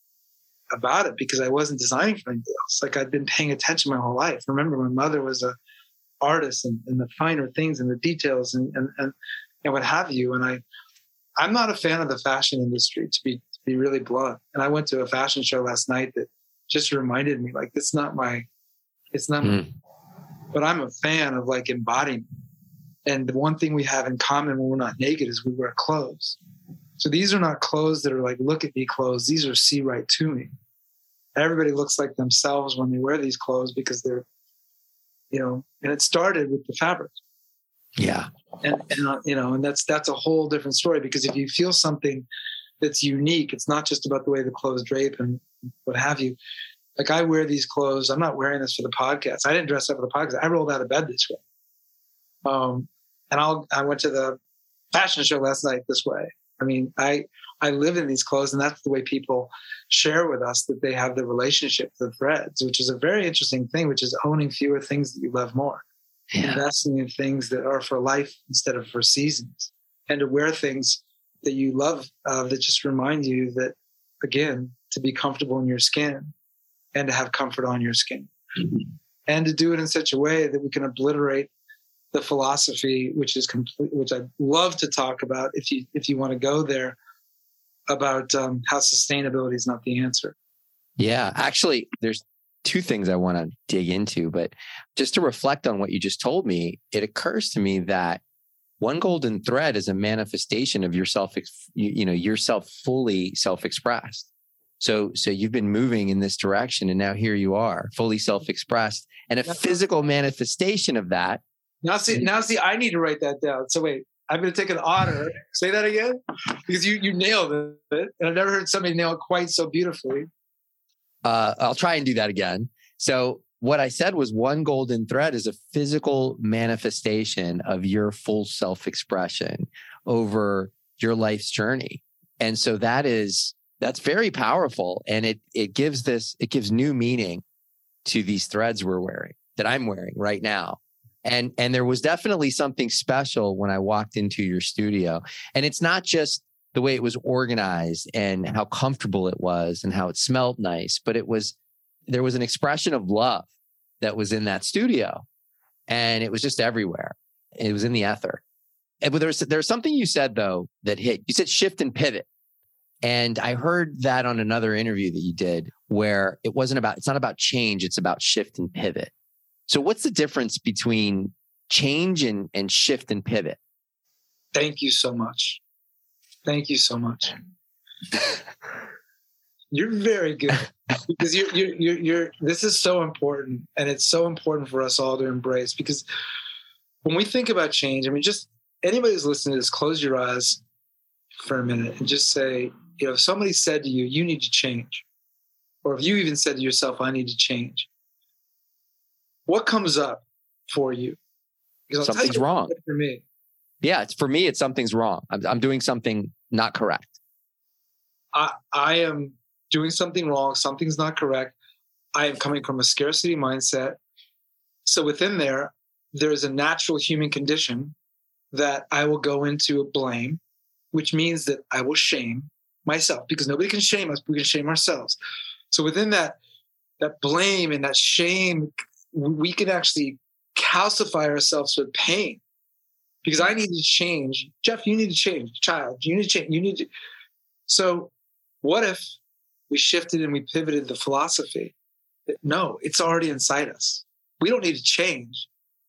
about it because I wasn't designing for anything else. Like I'd been paying attention my whole life. Remember, my mother was a artist and, and the finer things and the details and, and, and, and what have you. And I, I'm not a fan of the fashion industry, to be, to be really blunt. And I went to a fashion show last night that just reminded me, like, it's not my, it's not, mm. my, but I'm a fan of like embodiment. And the one thing we have in common when we're not naked is we wear clothes. So these are not clothes that are like, look at me clothes. These are see right to me. Everybody looks like themselves when they wear these clothes because they're, you know, and it started with the fabric. Yeah. And, and uh, you know, and that's, that's a whole different story because if you feel something that's unique, it's not just about the way the clothes drape and what have you. Like I wear these clothes. I'm not wearing this for the podcast. I didn't dress up for the podcast. I rolled out of bed this way. Um, and I'll, I went to the fashion show last night this way. I mean, I, I live in these clothes and that's the way people share with us that they have the relationship to the threads, which is a very interesting thing, which is owning fewer things that you love more, yeah. investing in things that are for life instead of for seasons, and to wear things that you love uh, that just remind you that, again, to be comfortable in your skin and to have comfort on your skin mm-hmm. and to do it in such a way that we can obliterate the philosophy, which is complete, which I'd love to talk about if you, if you want to go there, about um, how sustainability is not the answer. Yeah, actually, there's two things I want to dig into, but just to reflect on what you just told me, it occurs to me that one golden thread is a manifestation of yourself, you, you know, yourself fully self-expressed. So, so you've been moving in this direction and now here you are fully self-expressed and a physical manifestation of that. Now see, now see, I need to write that down. So wait, I'm going to take an honor. Say that again, because you you nailed it, and I've never heard somebody nail it quite so beautifully. Uh, I'll try and do that again. So what I said was one golden thread is a physical manifestation of your full self-expression over your life's journey, and so that is that's very powerful, and it it gives this it gives new meaning to these threads we're wearing that I'm wearing right now. And and there was definitely something special when I walked into your studio. And it's not just the way it was organized and how comfortable it was and how it smelled nice, but it was, there was an expression of love that was in that studio. And it was just everywhere. It was in the ether. And but there was, there was something you said though that hit. You said shift and pivot. And I heard that on another interview that you did where it wasn't about, it's not about change, it's about shift and pivot. So what's the difference between change and, and shift and pivot? Thank you so much. Thank you so much. You're very good because you're, you're, you're, you're, this is so important. And it's so important for us all to embrace because when we think about change, I mean, just anybody who's listening to this, close your eyes for a minute and just say, you know, if somebody said to you, you need to change, or if you even said to yourself, I need to change, what comes up for you? Because I'll something's tell you wrong for me. Yeah, it's for me. It's something's wrong. I'm, I'm doing something not correct. I, I am doing something wrong. Something's not correct. I am coming from a scarcity mindset. So within there, there is a natural human condition that I will go into a blame, which means that I will shame myself because nobody can shame us. We can shame ourselves. So within that, that blame and that shame, we can actually calcify ourselves with pain. because I need to change. Jeff, you need to change. Child, you need to change. You need to. So what if we shifted and we pivoted the philosophy? No, it's already inside us. We don't need to change.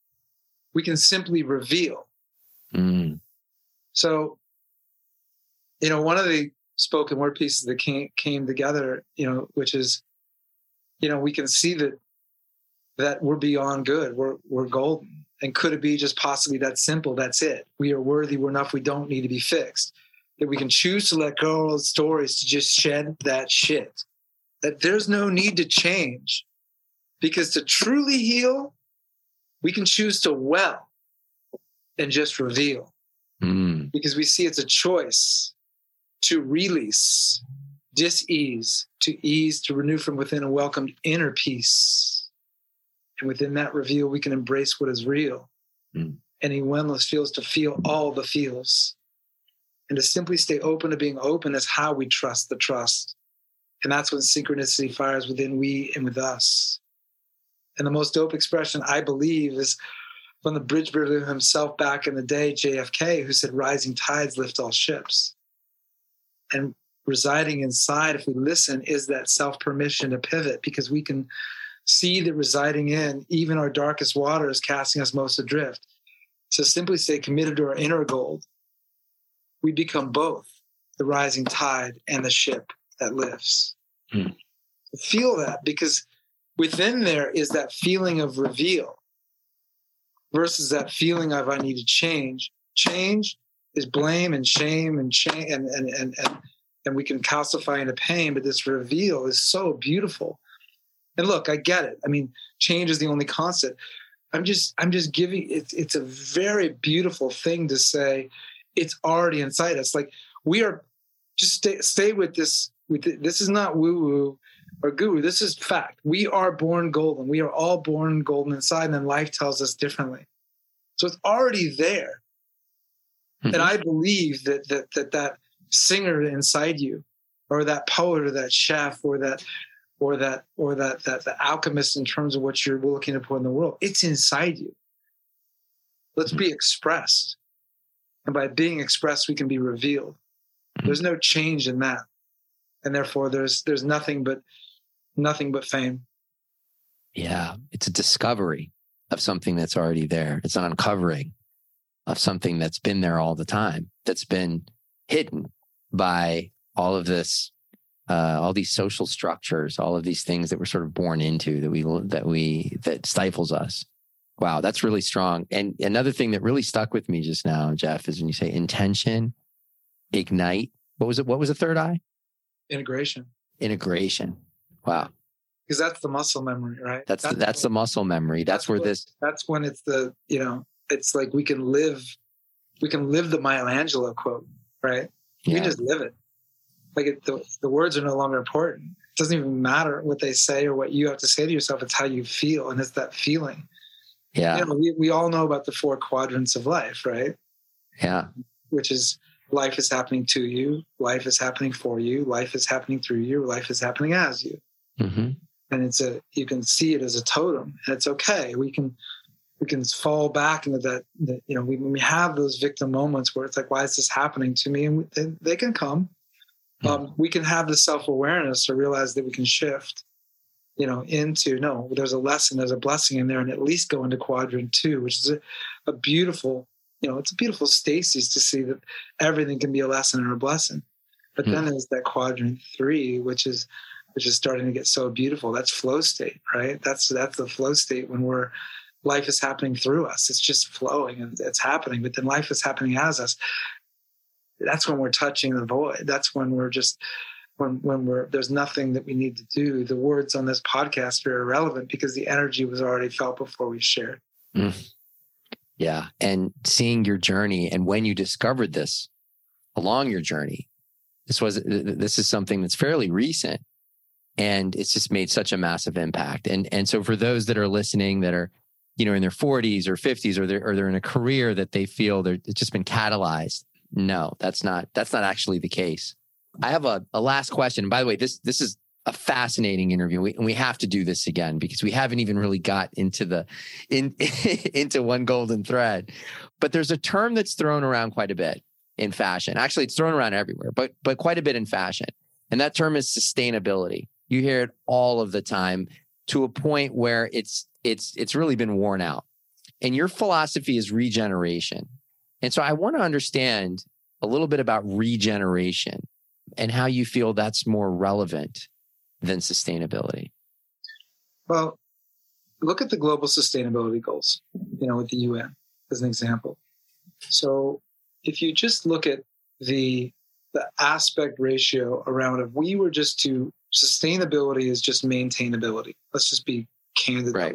We can simply reveal. Mm. So, you know, one of the spoken word pieces that came, came together, you know, which is, you know, we can see that that we're beyond good. We're we're golden. And could it be just possibly that simple? That's it. We are worthy. We're enough. We don't need to be fixed. That we can choose to let go of all the stories, to just shed that shit. That there's no need to change. Because to truly heal, we can choose to well and just reveal. Mm. Because we see it's a choice to release, dis-ease, to ease, to renew from within a welcomed inner peace. And within that reveal, we can embrace what is real. Mm. Any wellness feels to feel all the feels. And to simply stay open to being open is how we trust the trust. And that's when synchronicity fires within we and with us. And the most dope expression, I believe, is from the bridge builder himself back in the day, J F K, who said, rising tides lift all ships. And residing inside, if we listen, is that self-permission to pivot, because we can see that residing in even our darkest water is casting us most adrift. So simply stay committed to our inner gold. We become both the rising tide and the ship that lifts. Hmm. Feel that, because within there is that feeling of reveal versus that feeling of I need to change. Change is blame and shame and shame, and and and and, and we can calcify into pain, but this reveal is so beautiful. And look, I get it. I mean, change is the only constant. I'm just, I'm just giving, it's, it's a very beautiful thing to say. It's already inside us. Like we are, just stay, stay with this. With the, this is not woo woo or guru. This is fact. We are born golden. We are all born golden inside, and then life tells us differently. So it's already there. Mm-hmm. And I believe that that that that singer inside you, or that poet, or that chef, or that. or that, or that, that the alchemist in terms of what you're looking to put in the world, it's inside you. Let's be expressed. And by being expressed, we can be revealed. There's no change in that. And therefore there's, there's nothing but, nothing but fame. Yeah. It's a discovery of something that's already there. It's an uncovering of something that's been there all the time, that's been hidden by all of this, Uh, all these social structures, all of these things that we're sort of born into, that we that we that stifles us. Wow, that's really strong. And another thing that really stuck with me just now, Jeff, is when you say intention, ignite. What was it? What was the third eye? Integration. Integration. Wow. Because that's the muscle memory, right? That's that's, the, that's the muscle memory. That's, that's where what, this. That's when it's the you know it's like we can live, we can live the Michelangelo quote, right? We Yeah. can just live it. Like it, the, the words are no longer important. It doesn't even matter what they say or what you have to say to yourself. It's how you feel. And it's that feeling. Yeah. You know, we, we all know about the four quadrants of life, right? Yeah. Which is life is happening to you. Life is happening for you. Life is happening through you. Life is happening as you. Mm-hmm. And it's a, you can see it as a totem, and it's okay. We can, we can fall back into that, that you know, we, when we have those victim moments where it's like, why is this happening to me? And we, they, they can come. Um, we can have the self-awareness to realize that we can shift, you know, into, no, there's a lesson, there's a blessing in there, and at least go into quadrant two, which is a, a beautiful, you know, it's a beautiful stasis to see that everything can be a lesson or a blessing. But mm. then there's that quadrant three, which is, which is starting to get so beautiful. That's flow state, right? That's, that's the flow state when we're, life is happening through us. It's just flowing and it's happening, but then life is happening as us. That's when we're touching the void. That's when we're just, when when we're, there's nothing that we need to do. The words on this podcast are irrelevant because the energy was already felt before we shared. Mm. Yeah. And seeing your journey, and when you discovered this along your journey, this was, this is something that's fairly recent, and it's just made such a massive impact. And, and so for those that are listening that are, you know, in their forties or fifties, or they're, or they're in a career that they feel they're, it's just been catalyzed. No, that's not, that's not actually the case. I have a, a last question. And by the way, this, this is a fascinating interview. We, and we have to do this again because we haven't even really got into the in into one golden thread. But there's a term that's thrown around quite a bit in fashion. Actually, it's thrown around everywhere, but but quite a bit in fashion. And that term is sustainability. You hear it all of the time to a point where it's it's it's really been worn out. And your philosophy is regeneration. And so I want to understand a little bit about regeneration and how you feel that's more relevant than sustainability. Well, look at the global sustainability goals, you know, with the U N as an example. So if you just look at the the aspect ratio around, if we were just to, sustainability is just maintainability. Let's just be candid. Right.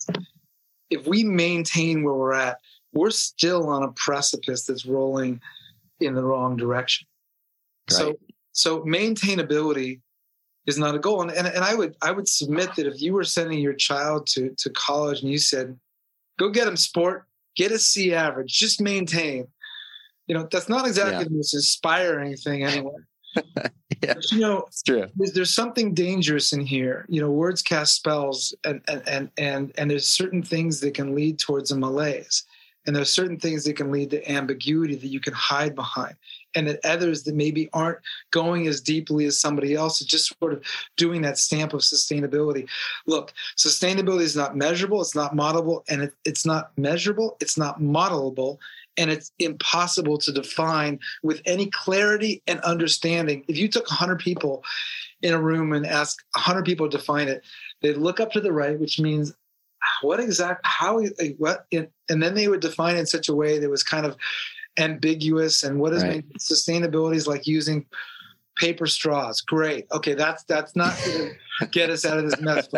If we maintain where we're at, we're still on a precipice that's rolling in the wrong direction. Right. So, so maintainability is not a goal. And, and, and I would, I would submit that if you were sending your child to, to college and you said, go get him sport, get a C average, just maintain, you know, that's not exactly yeah. the most inspiring thing anyway. yeah, but, you know, it's true. There's, there's something dangerous in here. You know, words cast spells, and and and and and there's certain things that can lead towards a malaise, and there's certain things that can lead to ambiguity that you can hide behind, and that others that maybe aren't going as deeply as somebody else is just sort of doing that stamp of sustainability. Look, sustainability is not measurable, it's not modelable, and it, it's not measurable, it's not modelable. And it's impossible to define with any clarity and understanding. If you took one hundred people in a room and asked one hundred people to define it, they'd look up to the right, which means what exact, how, what, and then they would define it in such a way that was kind of ambiguous. And what is right. sustainability is like using paper straws. Great. Okay, that's that's not going to get us out of this mess.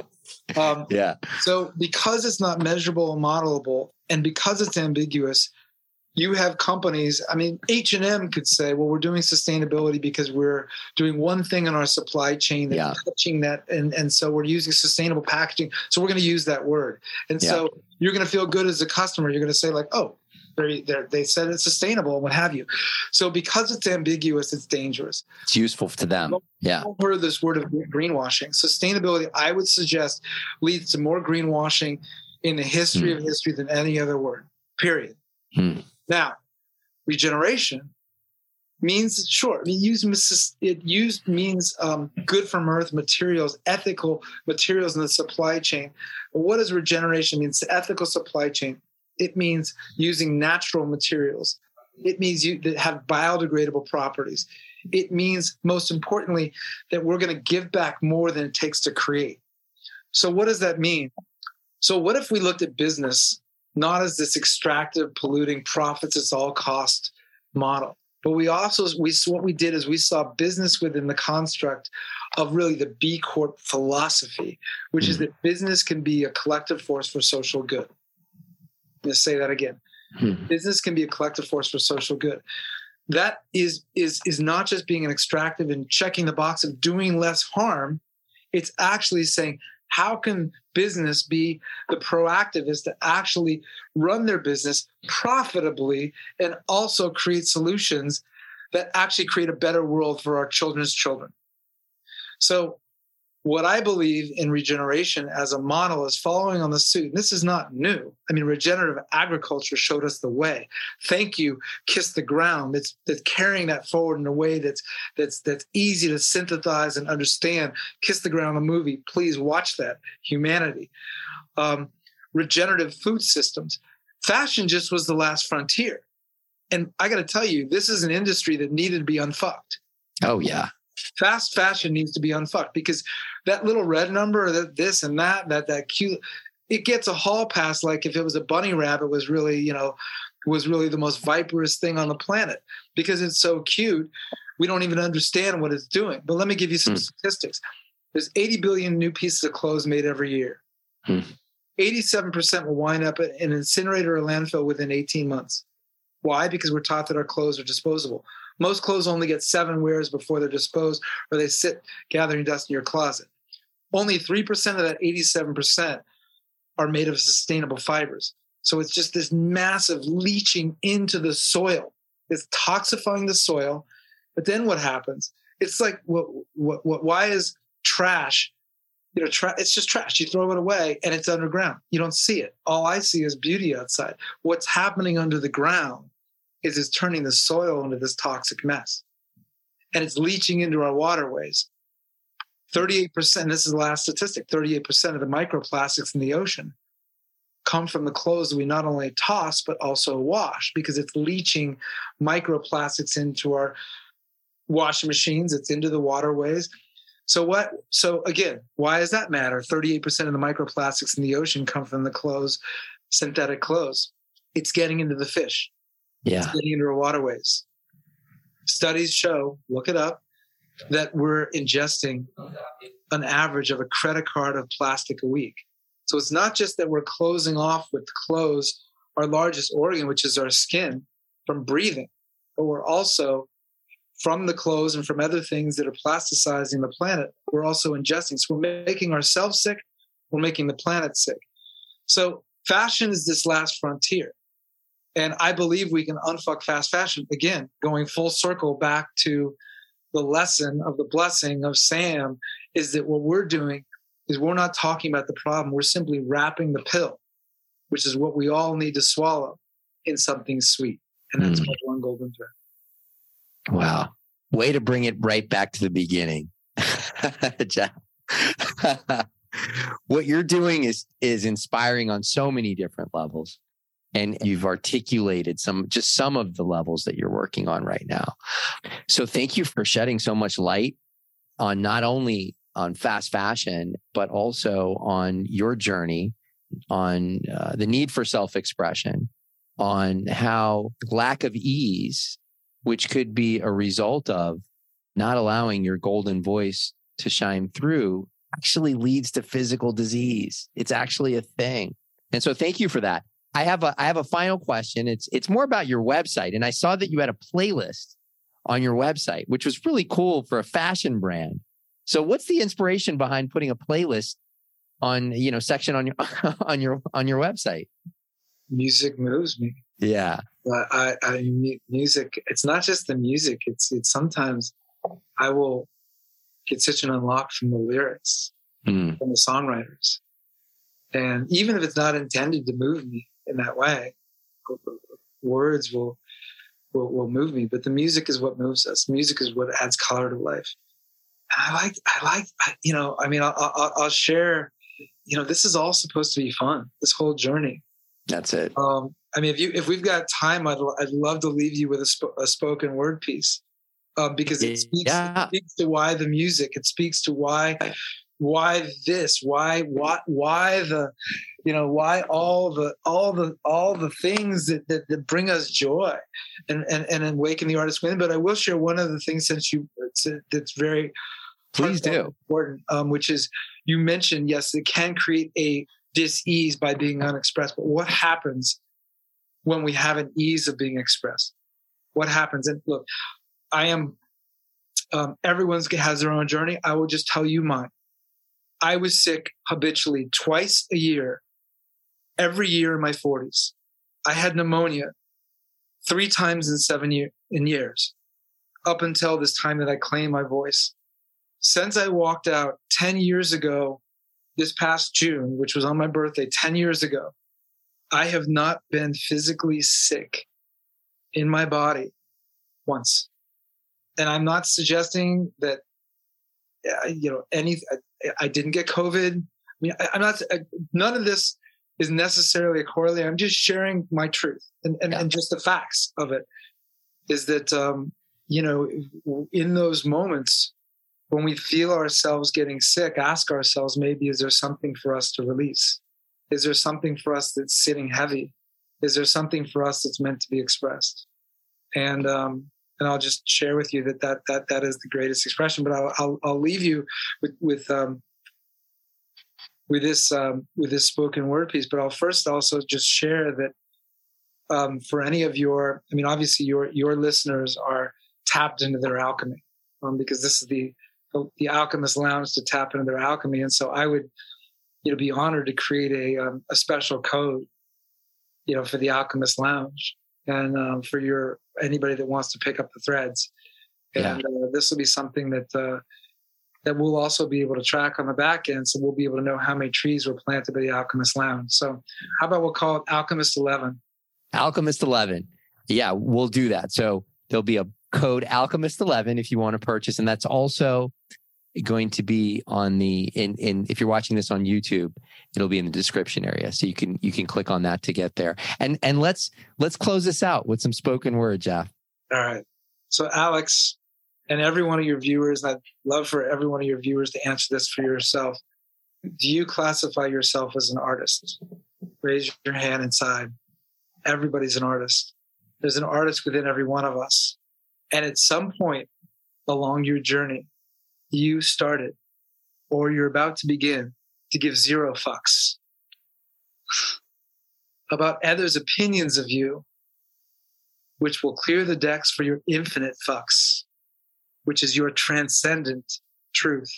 Um, yeah. So because it's not measurable and modelable, and because it's ambiguous, you have companies, I mean, H and M could say, well, we're doing sustainability because we're doing one thing in our supply chain that's yeah. touching that. And, and so we're using sustainable packaging. So we're going to use that word. And yeah. so you're going to feel good as a customer. You're going to say like, oh, they're, they're, they said it's sustainable and what have you. So because it's ambiguous, it's dangerous. It's useful to them. Yeah. I've heard this word of greenwashing. Sustainability, I would suggest, leads to more greenwashing in the history hmm. of history than any other word, period. Hmm. Now, regeneration means, sure, it used, it used means um, good from earth materials, ethical materials in the supply chain. But what does regeneration mean? It's the ethical supply chain. It means using natural materials. It means you that have biodegradable properties. It means, most importantly, that we're going to give back more than it takes to create. So what does that mean? So what if we looked at business not as this extractive, polluting, profits at all cost model, but we also, we what we did is we saw business within the construct of really the B Corp philosophy, which mm-hmm. is that business can be a collective force for social good. I'm going to say that again. Mm-hmm. Business can be a collective force for social good. That is, is, is not just being an extractive and checking the box of doing less harm. It's actually saying, how can business be the proactivist to actually run their business profitably and also create solutions that actually create a better world for our children's children? So what I believe in regeneration as a model is following on the suit. And this is not new. I mean, regenerative agriculture showed us the way. Thank you, Kiss the Ground. That's that's carrying that forward in a way that's that's that's easy to synthesize and understand. Kiss the Ground, the movie. Please watch that. Humanity. Um, regenerative food systems. Fashion just was the last frontier. And I got to tell you, this is an industry that needed to be unfucked. Oh, yeah. Fast fashion needs to be unfucked because that little red number, that this and that, that that cute, it gets a hall pass. Like if it was a bunny rabbit, was really, you know, was really the most viperous thing on the planet because it's so cute. We don't even understand what it's doing. But let me give you some mm. statistics. There's eighty billion new pieces of clothes made every year. Mm. eighty-seven percent will wind up at an incinerator or landfill within eighteen months. Why? Because we're taught that our clothes are disposable. Most clothes only get seven wears before they're disposed, or they sit gathering dust in your closet. Only three percent of that eighty-seven percent are made of sustainable fibers. So it's just this massive leaching into the soil. It's toxifying the soil. But then what happens? It's like, what, what, what, why is trash, you know, tra- it's just trash. You throw it away and it's underground. You don't see it. All I see is beauty outside. What's happening under the ground is it's turning the soil into this toxic mess. And it's leaching into our waterways. thirty-eight percent, this is the last statistic, thirty-eight percent of the microplastics in the ocean come from the clothes we not only toss, but also wash, because it's leaching microplastics into our washing machines. It's into the waterways. So what? So again, why does that matter? thirty-eight percent of the microplastics in the ocean come from the clothes, synthetic clothes. It's getting into the fish. Yeah. It's getting into our waterways. Studies show, look it up, that we're ingesting an average of a credit card of plastic a week. So it's not just that we're closing off with clothes our largest organ, which is our skin, from breathing, but we're also, from the clothes and from other things that are plasticizing the planet, we're also ingesting. So we're making ourselves sick, we're making the planet sick. So fashion is this last frontier. And I believe we can unfuck fast fashion. Again, going full circle back to the lesson of the blessing of Sam, is that what we're doing is we're not talking about the problem. We're simply wrapping the pill, which is what we all need to swallow, in something sweet. And that's mm. called one golden thread. Wow. Way to bring it right back to the beginning. Jeff. What you're doing is, is inspiring on so many different levels. And you've articulated some, just some of the levels that you're working on right now. So thank you for shedding so much light on not only on fast fashion, but also on your journey, on uh, the need for self-expression, on how lack of ease, which could be a result of not allowing your golden voice to shine through, actually leads to physical disease. It's actually a thing. And so thank you for that. I have a I have a final question. It's it's more about your website. And I saw that you had a playlist on your website, which was really cool for a fashion brand. So what's the inspiration behind putting a playlist on, you know, section on your on your on your website? Music moves me. Yeah. I, I music, it's not just the music. It's it's sometimes I will get such an unlock from the lyrics, mm. from the songwriters. And even if it's not intended to move me in that way, words will, will will move me. But the music is what moves us. Music is what adds color to life. And I like, I like, you know, I mean, I'll, I'll, I'll share, you know, this is all supposed to be fun, this whole journey. That's it. Um, I mean, if you, if we've got time, I'd, I'd love to leave you with a, sp- a spoken word piece, uh, because it speaks, yeah. it speaks to why the music, it speaks to why, why this, why, why, why the, you know, why all the, all the, all the things that, that, that bring us joy and, and, and awaken the artist within. But I will share one of the things since you, it's, that's very, please do important, um, which is you mentioned, yes, it can create a dis-ease by being unexpressed, but what happens when we have an ease of being expressed? What happens? And look, I am, um, everyone's has their own journey. I will just tell you mine. I was sick habitually twice a year, every year in my forties. I had pneumonia three times in seven year, in years, up until this time that I claimed my voice. Since I walked out ten years ago, this past June, which was on my birthday, ten years ago, I have not been physically sick in my body once. And I'm not suggesting that, uh, you know, any, I, I didn't get COVID. I mean, I, I'm not, I, none of this is necessarily a correlate. I'm just sharing my truth and, and, yeah. and just the facts of it is that, um, you know, in those moments, when we feel ourselves getting sick, ask ourselves, maybe, is there something for us to release? Is there something for us that's sitting heavy? Is there something for us that's meant to be expressed? And um, and I'll just share with you that that that, that is the greatest expression. But I'll I'll, I'll leave you with with um, with this um, with this spoken word piece. But I'll first also just share that um, for any of your, I mean, obviously your your listeners are tapped into their alchemy, um, because this is the the Alchemist Lounge to tap into their alchemy. And so I would, you know, be honored to create a um, a special code, you know, for the Alchemist Lounge and um, for your anybody that wants to pick up the threads. And yeah. uh, this will be something that uh, that we'll also be able to track on the back end. So we'll be able to know how many trees were planted by the Alchemist Lounge. So how about we'll call it Alchemist eleven? Alchemist eleven. Yeah, we'll do that. So there'll be a code Alchemist eleven if you want to purchase. And that's also going to be on the, in, in, if you're watching this on YouTube, it'll be in the description area. So you can, you can click on that to get there. And, and let's, let's close this out with some spoken word, Jeff. All right. So Alex, and every one of your viewers, and I'd love for every one of your viewers to answer this for yourself. Do you classify yourself as an artist? Raise your hand inside. Everybody's an artist. There's an artist within every one of us. And at some point along your journey, you started or you're about to begin to give zero fucks about others' opinions of you, which will clear the decks for your infinite fucks, which is your transcendent truth.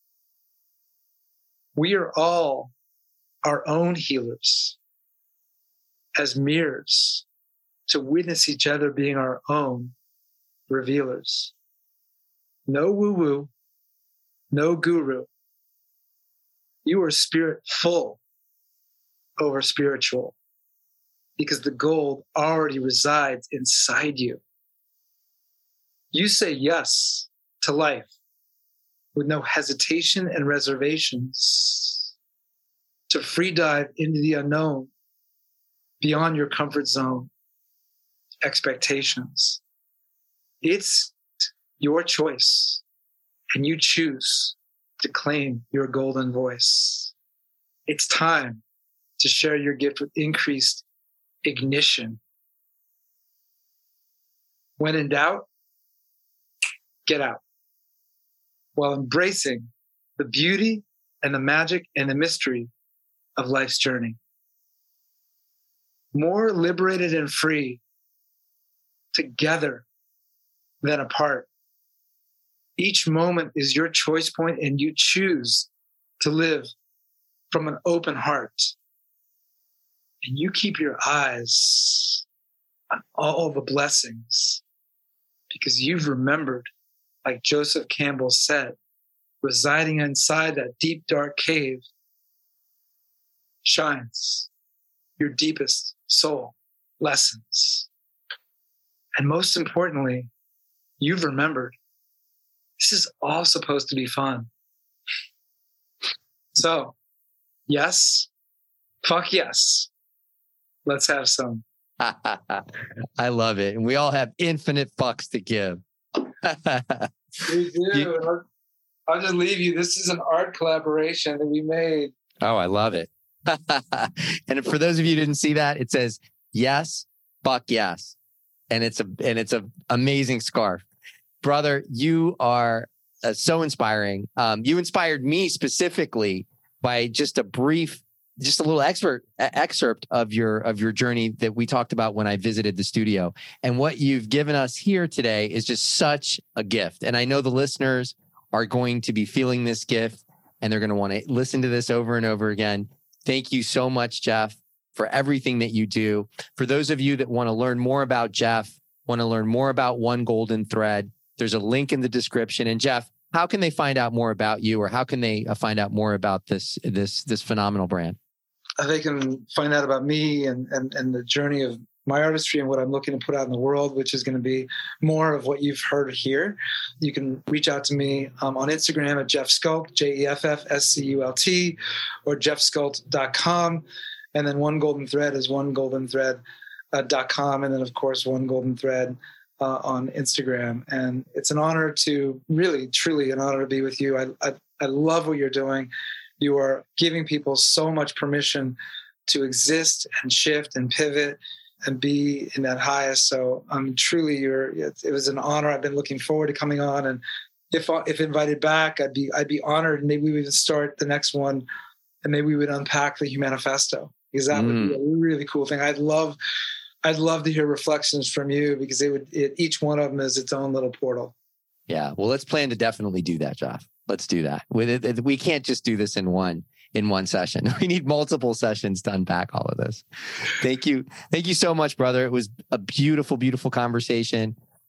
We are all our own healers as mirrors to witness each other being our own revealers. No woo-woo, no guru. You are spirit full over spiritual because the gold already resides inside you. You say yes to life with no hesitation and reservations, to free dive into the unknown beyond your comfort zone expectations. It's your choice, and you choose to claim your golden voice. It's time to share your gift with increased ignition. When in doubt, get out, while embracing the beauty and the magic and the mystery of life's journey. More liberated and free together than apart. Each moment is your choice point, and you choose to live from an open heart. And you keep your eyes on all the blessings because you've remembered, like Joseph Campbell said, residing inside that deep, dark cave shines your deepest soul lessons. And most importantly, you've remembered this is all supposed to be fun. So, yes, fuck yes. Let's have some. I love it. And we all have infinite fucks to give. We do. You, I'll just leave you. This is an art collaboration that we made. Oh, I love it. And for those of you who didn't see that, it says, yes, fuck yes. And it's a, and it's a amazing scarf. Brother, you are uh, so inspiring. Um, you inspired me specifically by just a brief, just a little expert excerpt of your, of your journey that we talked about when I visited the studio. And what you've given us here today is just such a gift. And I know the listeners are going to be feeling this gift, and they're going to want to listen to this over and over again. Thank you so much, Jeff, for everything that you do. For those of you that want to learn more about Jeff, want to learn more about One Golden Thread, there's a link in the description. And Jeff, how can they find out more about you, or how can they find out more about this this this phenomenal brand? They can find out about me and and and the journey of my artistry and what I'm looking to put out in the world, which is going to be more of what you've heard here. You can reach out to me um, on Instagram at Jeff Sculpt, J E F F S C U L T, or jeff sculpt dot com. And then One Golden Thread is one golden thread dot com. And then, of course, One Golden Thread uh, on Instagram. And it's an honor to, really, truly an honor to be with you. I, I, I love what you're doing. You are giving people so much permission to exist and shift and pivot and be in that highest. So um, truly, you're, it, it was an honor. I've been looking forward to coming on. And if if invited back, I'd be I'd be honored. Maybe we would start the next one, and maybe we would unpack the Humanifesto, because that mm. would be a really cool thing. I'd love, I'd love to hear reflections from you, because it would, it, each one of them is its own little portal. Yeah. Well, let's plan to definitely do that, Jeff. Let's do that. We can't just do this in one, in one session. We need multiple sessions to unpack all of this. Thank you. Thank you so much, brother. It was a beautiful, beautiful conversation.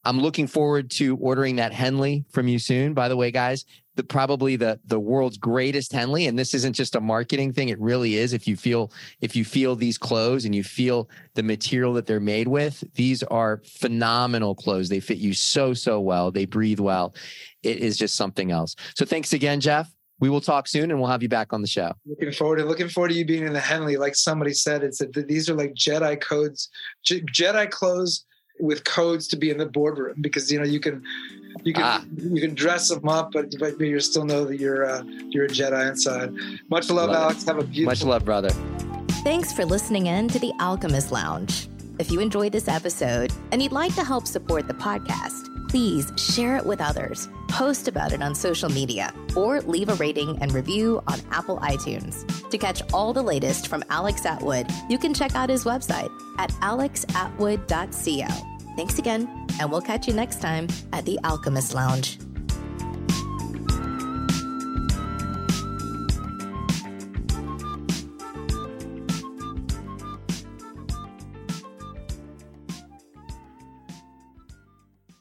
I'm looking forward to ordering that Henley from you soon. By the way, guys, the probably the the world's greatest Henley, and this isn't just a marketing thing. It really is. If you feel if you feel these clothes and you feel the material that they're made with, these are phenomenal clothes. They fit you so so well. They breathe well. It is just something else. So thanks again, Jeff. We will talk soon, and we'll have you back on the show. Looking forward to looking forward to you being in the Henley. Like somebody said, it's a, these are like Jedi codes, Je- Jedi clothes with codes to be in the boardroom, because you know you can you can ah. you can dress them up, but but you still know that you're uh, you're a Jedi inside. Much love, love Alex. It. Have a beautiful. Much love, brother. Thanks for listening in to the Alchemist Lounge. If you enjoyed this episode and you'd like to help support the podcast, please share it with others, post about it on social media, or leave a rating and review on Apple iTunes. To catch all the latest from Alex Atwood, you can check out his website at alex atwood dot co. Thanks again, and we'll catch you next time at the Alchemist Lounge.